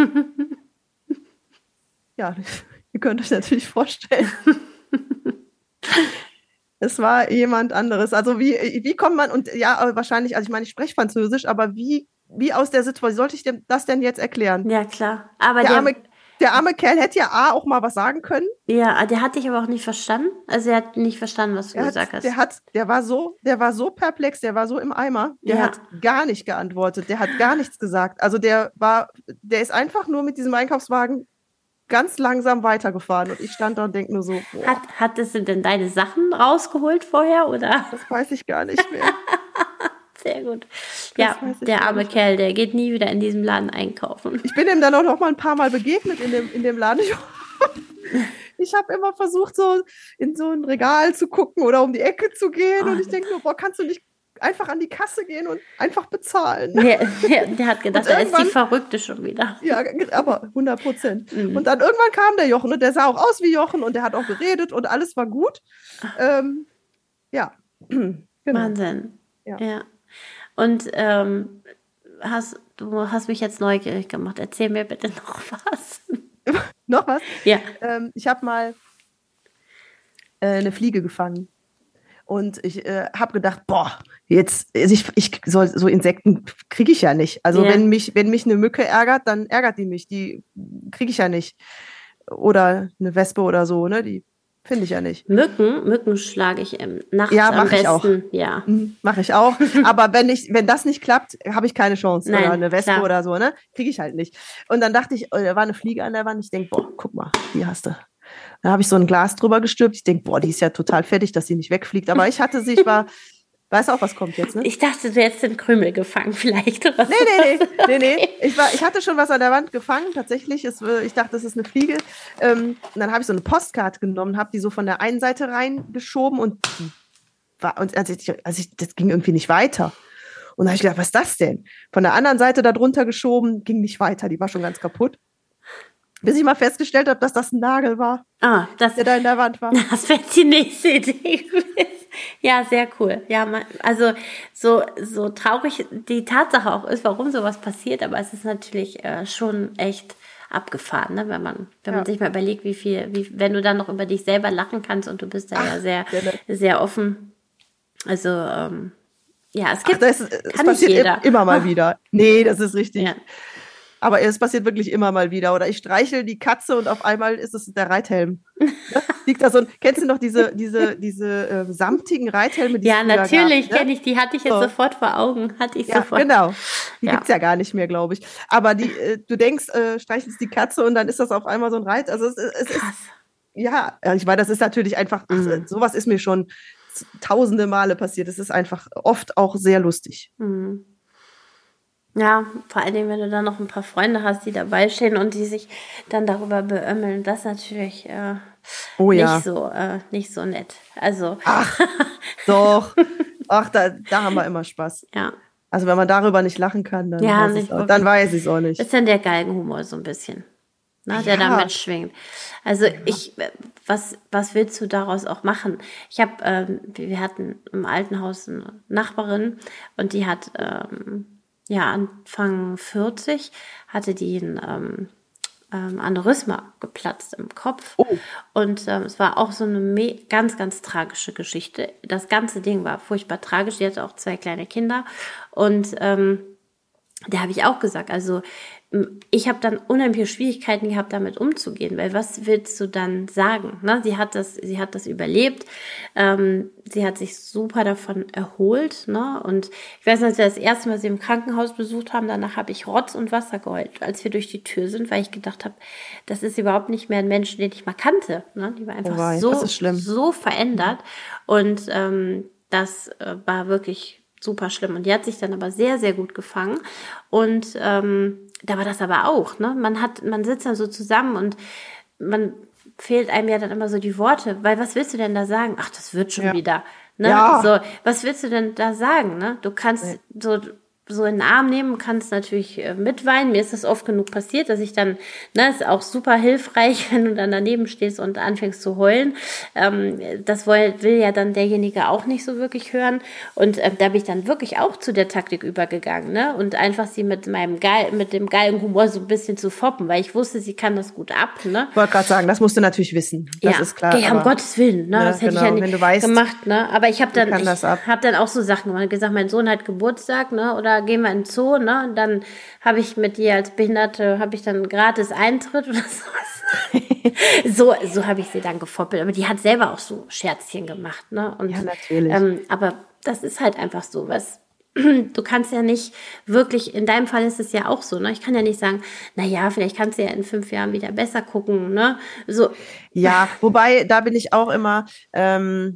Ja, ihr könnt euch natürlich vorstellen. Es war jemand anderes. Also wie, wie kommt man, und ja, wahrscheinlich, also ich meine, ich spreche Französisch, aber wie, wie aus der Situation, sollte ich dem das denn jetzt erklären? Ja, klar. Aber Der der, arme, der arme Kerl hätte ja A auch mal was sagen können. ja, der hat dich aber auch nicht verstanden. Also er hat nicht verstanden, was du Er gesagt hat, hast. der hat, der war so, der war so perplex, der war so im Eimer, der Ja. hat gar nicht geantwortet, der hat gar nichts gesagt. Also der war, der ist einfach nur mit diesem Einkaufswagen ganz langsam weitergefahren und ich stand da und denke nur so, boah, Hat, hattest du denn deine Sachen rausgeholt vorher, oder? das weiß ich gar nicht mehr. Sehr gut. Ja, weiß ich der gar arme nicht. Kerl, der geht nie wieder in diesem Laden einkaufen. Ich bin ihm dann auch noch mal ein paar Mal begegnet in dem, in dem Laden. Ich, ich habe immer versucht, so in so ein Regal zu gucken oder um die Ecke zu gehen. Oh. Und ich denke nur, boah, kannst du nicht einfach an die Kasse gehen und einfach bezahlen? Der, der, der hat gedacht, Und da ist die irgendwann- Verrückte schon wieder. Ja, aber hundert Prozent. Mhm. Und dann irgendwann kam der Jochen und der sah auch aus wie Jochen und der hat auch geredet und alles war gut. Ähm, ja, genau. Wahnsinn. Ja. Ja. Und ähm, hast, du hast mich jetzt neugierig gemacht. Erzähl mir bitte noch was. Noch was? Ja. Ähm, ich habe mal äh, eine Fliege gefangen. Und ich äh, habe gedacht, boah, jetzt, also ich, ich soll, so Insekten kriege ich ja nicht. Also Ja. wenn mich, wenn mich eine Mücke ärgert, dann ärgert die mich. Die kriege ich ja nicht. Oder eine Wespe oder so, ne? Die finde ich ja nicht. Mücken, Mücken schlage ich im nachts Ja, am mach ich auch. besten. Ja. Mhm, mache ich auch. Aber wenn ich, wenn das nicht klappt, habe ich keine Chance. Nein, oder eine Wespe klar. oder so, ne? Kriege ich halt nicht. Und dann dachte ich, oh, da war eine Fliege an der Wand. Ich denke, boah, guck mal, die hast du. Dann habe ich so ein Glas drüber gestülpt. Ich denke, boah, die ist ja total fertig, dass sie nicht wegfliegt. Aber ich hatte sie, ich war, weiß auch, was kommt jetzt, ne? Ich dachte, du hättest den Krümel gefangen vielleicht. Oder Nee, nee, nee, nee, nee. Ich, war, ich hatte schon was an der Wand gefangen, tatsächlich. Es, äh, ich dachte, das ist eine Fliege. Ähm, und dann habe ich so eine Postkarte genommen, habe die so von der einen Seite reingeschoben und die war, und also ich, also ich, das ging irgendwie nicht weiter. Und dann habe ich gedacht, was ist das denn? Von der anderen Seite da drunter geschoben, ging nicht weiter, die war schon ganz kaputt. Bis ich mal festgestellt habe, dass das ein Nagel war, Ah, das, der da in der Wand war. das wäre die nächste Idee gewesen. Ja, sehr cool. Ja, man, also so, so traurig die Tatsache auch ist, warum sowas passiert, aber es ist natürlich äh, schon echt abgefahren, ne? wenn man, wenn Ja. man sich mal überlegt, wie viel, wie, wenn du dann noch über dich selber lachen kannst und du bist da ja sehr, sehr nett. sehr offen. Also, ähm, ja, es Ach, gibt, das, es kann nicht passiert jeder. im- immer mal wieder. Nee, das ist richtig. Ja. Aber es passiert wirklich immer mal wieder. Oder ich streichel die Katze und auf einmal ist es der Reithelm. Ne? Liegt da so ein, kennst du noch diese, diese, diese äh, samtigen Reithelme? die es Ja, früher natürlich gab, ne? kenne ich, die hatte ich jetzt So. sofort vor Augen, hatte ich Ja, sofort. genau. Die Ja. gibt's ja gar nicht mehr, glaube ich. Aber die, äh, du denkst, äh, streichelst die Katze und dann ist das auf einmal so ein Reit. Also es, es ist, Krass. ja, ich meine, das ist natürlich einfach, ach, Mhm. sowas ist mir schon tausende Male passiert. Es ist einfach oft auch sehr lustig. Mhm. Ja, vor allen Dingen, wenn du dann noch ein paar Freunde hast, die dabei stehen und die sich dann darüber beömmeln, das ist natürlich äh, Oh ja. nicht so, äh, nicht so nett. Also, Ach, doch. Ach, da, da haben wir immer Spaß. ja, Also wenn man darüber nicht lachen kann, dann, Ja, weiß, nicht ich's auch, wirklich. dann weiß ich es auch nicht. ist dann der Galgenhumor so ein bisschen, ne, der Ja. da mitschwingt. Also ich, äh, was, was willst du daraus auch machen? Ich habe, ähm, wir wir hatten im alten Haus eine Nachbarin und die hat, ähm, ja, Anfang vierzig hatte die einen, ähm, ähm, Aneurysma geplatzt im Kopf. Oh. Und ähm, es war auch so eine me- ganz, ganz tragische Geschichte. Das ganze Ding war furchtbar tragisch. Die hatte auch zwei kleine Kinder. Und ähm, da habe ich auch gesagt, also ich habe dann unheimliche Schwierigkeiten gehabt, damit umzugehen, weil was willst du dann sagen? Ne? Sie hat das, sie hat das überlebt, ähm, sie hat sich super davon erholt, ne? Und ich weiß nicht, als wir das erste Mal sie im Krankenhaus besucht haben, danach habe ich Rotz und Wasser geheult, als wir durch die Tür sind, weil ich gedacht habe, das ist überhaupt nicht mehr ein Mensch, den ich mal kannte, ne? Die war einfach Oh wei, so, das ist schlimm. so verändert und ähm, das äh, war wirklich super schlimm. Und die hat sich dann aber sehr, sehr gut gefangen. Und ähm, da war das aber auch, ne? Man hat, man sitzt dann so zusammen und man fehlt einem ja dann immer so die Worte, weil was willst du denn da sagen? Ach, das wird schon Ja. wieder. Ne? Ja. So, was willst du denn da sagen? Ne? Du kannst Nee. so so in den Arm nehmen, kannst natürlich äh, mitweinen. Mir ist das oft genug passiert, dass ich dann, ne, ist auch super hilfreich, wenn du dann daneben stehst und anfängst zu heulen. Ähm, das will, will ja dann derjenige auch nicht so wirklich hören. Und äh, da bin ich dann wirklich auch zu der Taktik übergegangen, ne, und einfach sie mit meinem Geil, mit dem geilen Humor so ein bisschen zu foppen, weil ich wusste, sie kann das gut ab, ne. Ich wollte gerade sagen, das musst du natürlich wissen. Das ja, ist klar. ja, um Gottes Willen, ne, ne, das hätte genau, ich ja wenn nicht du weißt, gemacht, ne, aber ich habe dann, kann ich das ab. habe dann auch so Sachen gemacht, gesagt, mein Sohn hat Geburtstag, ne, oder gehen wir in den Zoo, ne, und dann habe ich mit ihr als Behinderte, habe ich dann gratis Eintritt oder sowas. so, so habe ich sie dann gefoppelt, aber die hat selber auch so Scherzchen gemacht, ne, und, Ja, natürlich. Ähm, aber das ist halt einfach so, was, du kannst ja nicht wirklich, in deinem Fall ist es ja auch so, ne? Ich kann ja nicht sagen, na ja, vielleicht kannst du ja in fünf Jahren wieder besser gucken, ne? So. Ja, wobei, da bin ich auch immer, ähm,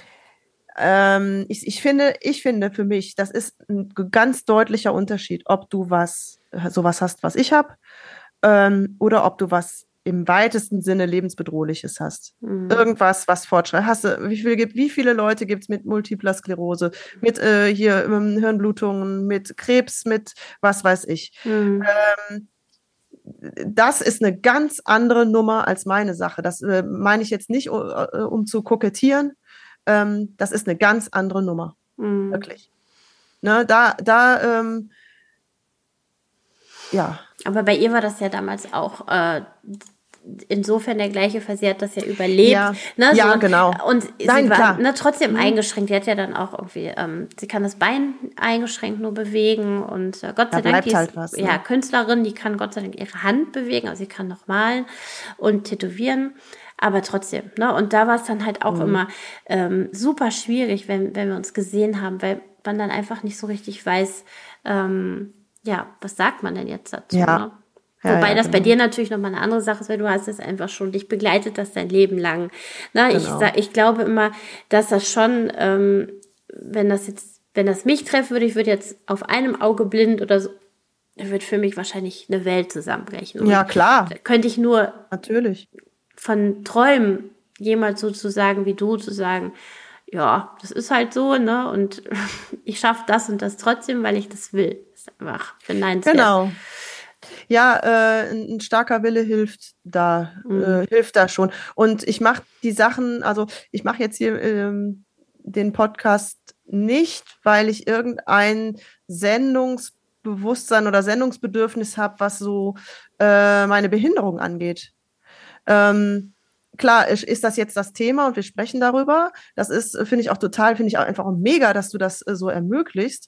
ähm, ich, ich finde, ich finde für mich, das ist ein ganz deutlicher Unterschied, ob du was, sowas hast, was ich habe, ähm, oder ob du was im weitesten Sinne lebensbedrohliches hast. Mhm. Irgendwas, was fortschreitet. Hast du, wie viele, gibt, wie viele Leute gibt es mit Multipler Sklerose, mit äh, hier ähm, Hirnblutungen, mit Krebs, mit was weiß ich. Mhm. Ähm, das ist eine ganz andere Nummer als meine Sache. Das äh, meine ich jetzt nicht, uh, um zu kokettieren. Ähm, das ist eine ganz andere Nummer. Mhm. Wirklich. Ne, da, da, ähm, ja. Aber bei ihr war das ja damals auch äh, insofern der gleiche Fall, sie hat das ja überlebt. Ja, ne, ja so, genau. Und sie Nein, war klar. Ne, trotzdem Mhm. eingeschränkt. Die hat ja dann auch irgendwie, ähm, sie kann das Bein eingeschränkt nur bewegen und äh, Gott sei Da Dank, bleibt die ist halt was, ne? ja Künstlerin, die kann Gott sei Dank ihre Hand bewegen, also sie kann noch malen und tätowieren. Aber trotzdem, ne? Und da war es dann halt auch Mhm. immer ähm, super schwierig, wenn, wenn wir uns gesehen haben, weil man dann einfach nicht so richtig weiß, ähm, ja, was sagt man denn jetzt dazu, Ja. ne? Ja, Wobei ja, das bei genau. dir natürlich nochmal eine andere Sache ist, weil du hast es einfach schon, dich begleitet das dein Leben lang. Na, ich, Genau. sag, ich glaube immer, dass das schon, ähm, wenn das jetzt, wenn das mich treffen würde, ich würde jetzt auf einem Auge blind oder so, dann wird für mich wahrscheinlich eine Welt zusammenbrechen. Und Ja, klar. da könnte ich nur Natürlich. von träumen, jemals so zu sagen wie du, zu sagen, ja, das ist halt so, ne? Und ich schaffe das und das trotzdem, weil ich das will. Das ist einfach beneidenswert. Genau. Ja, äh, ein, ein starker Wille hilft da, Mhm. äh, hilft da schon. Und ich mache die Sachen, also ich mache jetzt hier ähm, den Podcast nicht, weil ich irgendein Sendungsbewusstsein oder Sendungsbedürfnis habe, was so äh, meine Behinderung angeht. Ähm, klar, ist, ist das jetzt das Thema und wir sprechen darüber. Das ist, finde ich auch total, finde ich auch einfach mega, dass du das äh, so ermöglicht.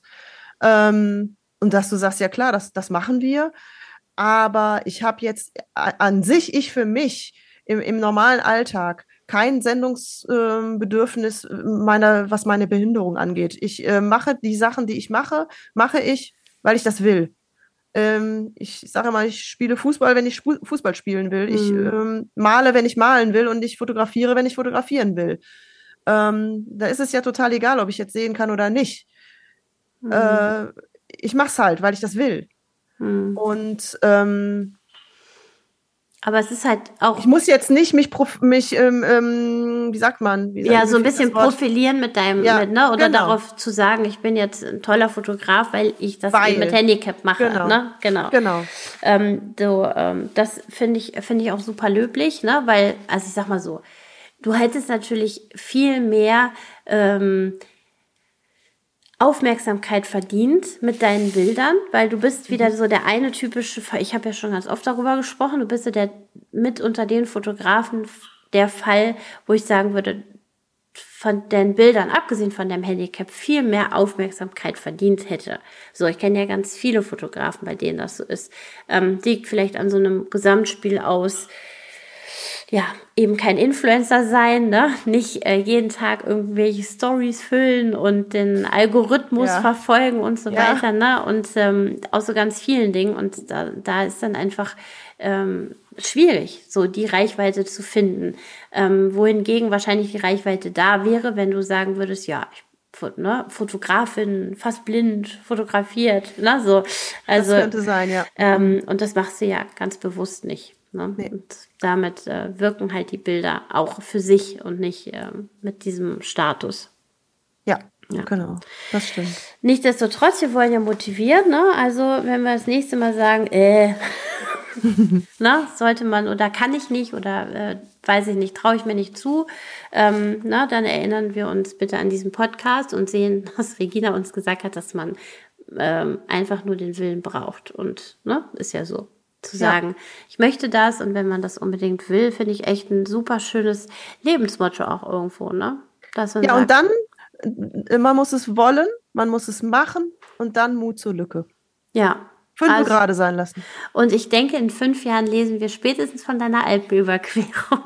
Ähm, und dass du sagst, ja klar, das, das machen wir. Aber ich habe jetzt an sich, ich für mich im, im normalen Alltag kein Sendungsbedürfnis äh, meiner, was meine Behinderung angeht. Ich äh, mache die Sachen, die ich mache, mache ich, weil ich das will. Ähm, ich sage mal, ich spiele Fußball, wenn ich Sp- Fußball spielen will. Ich Mhm. ähm, male, wenn ich malen will und ich fotografiere, wenn ich fotografieren will. Ähm, da ist es ja total egal, ob ich jetzt sehen kann oder nicht. Mhm. Äh, ich mache es halt, weil ich das will. Mhm. Und ähm, Aber es ist halt auch, ich muss jetzt nicht mich, prof mich ähm, ähm, wie sagt man? Wie, ja, wie so ein fehlt bisschen das Wort? profilieren mit deinem, Ja, mit, ne? Oder genau. darauf zu sagen, ich bin jetzt ein toller Fotograf, weil ich das Weil. eben mit Handicap mache, Genau. ne? Genau. Genau. Ähm, so, ähm, das finde ich, finde ich auch super löblich, ne? Weil, also ich sag mal so, du hättest natürlich viel mehr ähm, Aufmerksamkeit verdient mit deinen Bildern, weil du bist wieder so der eine typische, ich habe ja schon ganz oft darüber gesprochen, du bist so der mit unter den Fotografen der Fall, wo ich sagen würde, von den Bildern, abgesehen von deinem Handicap, viel mehr Aufmerksamkeit verdient hätte. So, ich kenne ja ganz viele Fotografen, bei denen das so ist. Ähm, liegt vielleicht an so einem Gesamtspiel aus, ja, eben kein Influencer sein, ne? Nicht äh, jeden Tag irgendwelche Stories füllen und den Algorithmus ja. verfolgen und so ja. weiter, ne? Und ähm, aus so ganz vielen Dingen. Und da, da ist dann einfach ähm, schwierig, so die Reichweite zu finden. Ähm, wohingegen wahrscheinlich die Reichweite da wäre, wenn du sagen würdest, ja, ich Ne, Fotografin, fast blind, fotografiert, ne, so. Also, das könnte sein, ja. Ähm, und das machst du ja ganz bewusst nicht. Ne? Nee. Und damit äh, wirken halt die Bilder auch für sich und nicht äh, mit diesem Status. Ja, ja, genau, das stimmt. Nichtsdestotrotz, wir wollen ja motivieren, ne? Also wenn wir das nächste Mal sagen, äh, ne, sollte man oder kann ich nicht oder äh, weiß ich nicht, traue ich mir nicht zu, ähm, na, dann erinnern wir uns bitte an diesen Podcast und sehen, dass Regina uns gesagt hat, dass man ähm, einfach nur den Willen braucht. Und ne, ist ja so. Zu sagen, ja. ich möchte das und wenn man das unbedingt will, finde ich echt ein super schönes Lebensmotto auch irgendwo, ne? Dass man ja, sagt, und dann, man muss es wollen, man muss es machen und dann Mut zur Lücke. Ja. Fünf also, gerade sein lassen. Und ich denke, in fünf Jahren lesen wir spätestens von deiner Alpenüberquerung.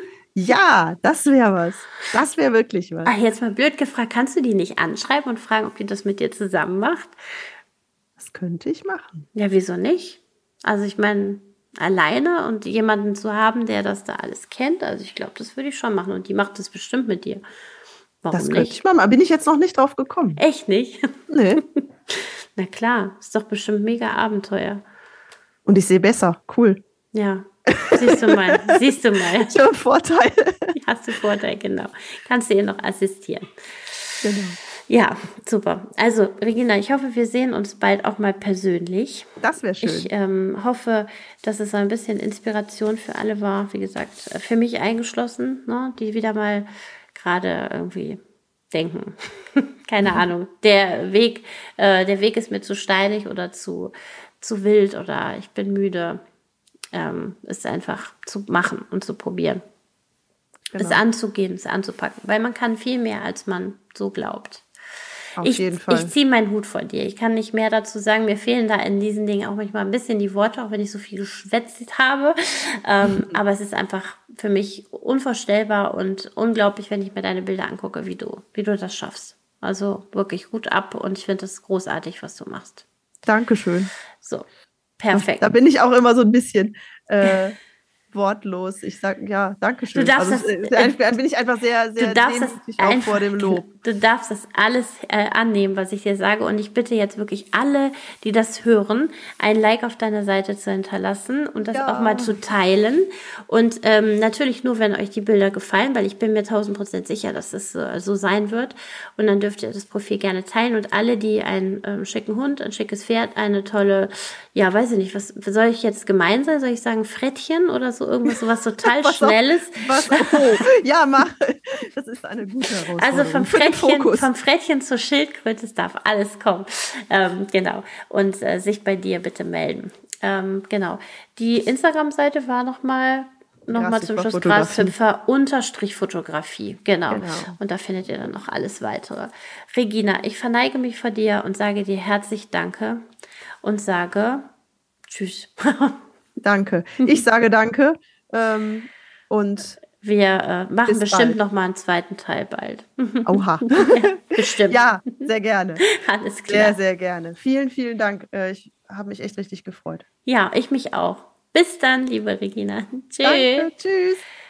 Ja, das wäre was. Das wäre wirklich was. Ach, jetzt mal blöd gefragt, kannst du die nicht anschreiben und fragen, ob die das mit dir zusammen macht? Das könnte ich machen. Ja, wieso nicht? Also ich meine, alleine und jemanden zu haben, der das da alles kennt, also ich glaube, das würde ich schon machen. Und die macht das bestimmt mit dir. Warum das könnte nicht? ich machen. Bin ich jetzt noch nicht drauf gekommen. Echt nicht? Nee. Na klar, ist doch bestimmt mega Abenteuer. Und ich sehe besser. Cool. Ja, siehst du mal. siehst du mal. Schon Vorteil. Hast du Vorteil, genau. Kannst du ihr noch assistieren. Genau. Ja, super. Also, Regina, ich hoffe, wir sehen uns bald auch mal persönlich. Das wäre schön. Ich ähm, hoffe, dass es so ein bisschen Inspiration für alle war. Wie gesagt, für mich eingeschlossen, ne, die wieder mal gerade irgendwie denken. Keine mhm. Ahnung. Der Weg, äh, der Weg ist mir zu steinig oder zu, zu wild oder ich bin müde. Ähm, ist einfach zu machen und zu probieren. Genau. Es anzugehen, es anzupacken. Weil man kann viel mehr, als man so glaubt. Auf ich, jeden Fall. Ich ziehe meinen Hut vor dir. Ich kann nicht mehr dazu sagen. Mir fehlen da in diesen Dingen auch manchmal ein bisschen die Worte, auch wenn ich so viel geschwätzt habe. Ähm, aber es ist einfach für mich unvorstellbar und unglaublich, wenn ich mir deine Bilder angucke, wie du, wie du das schaffst. Also wirklich gut ab und ich finde das großartig, was du machst. Dankeschön. So, perfekt. Da bin ich auch immer so ein bisschen äh, wortlos. Ich sage, ja, danke schön. Du darfst also, das, äh, bin ich einfach sehr, sehr demütig auch einfach, vor dem Lob. Du darfst das alles äh, annehmen, was ich dir sage. Und ich bitte jetzt wirklich alle, die das hören, ein Like auf deiner Seite zu hinterlassen und das ja. auch mal zu teilen. Und ähm, natürlich nur, wenn euch die Bilder gefallen, weil ich bin mir tausend Prozent sicher, dass das äh, so sein wird. Und dann dürft ihr das Profil gerne teilen. Und alle, die einen ähm, schicken Hund, ein schickes Pferd, eine tolle, ja, weiß ich nicht, was soll ich jetzt gemein sein? Soll ich sagen Frettchen oder so? Irgendwas, so was total was Schnelles. Auch, was, oh, ja, mach. Das ist eine gute Herausforderung. Also vom Frettchen, vom Frettchen zur Schildkröte, es darf alles kommen. Ähm, genau. Und äh, sich bei dir bitte melden. Ähm, genau. Die Instagram-Seite war nochmal nochmal zum Schluss Grashüpfer unterstrich Fotografie. Genau. genau. Und da findet ihr dann noch alles weitere. Regina, ich verneige mich vor dir und sage dir herzlich Danke und sage Tschüss. Danke. Ich sage danke. Ähm, und wir äh, machen bestimmt noch mal einen zweiten Teil bald. Oha. Ja, bestimmt. Ja, sehr gerne. Alles klar. Sehr, sehr gerne. Vielen, vielen Dank. Ich habe mich echt richtig gefreut. Ja, ich mich auch. Bis dann, liebe Regina. Tschüss. Danke. Tschüss.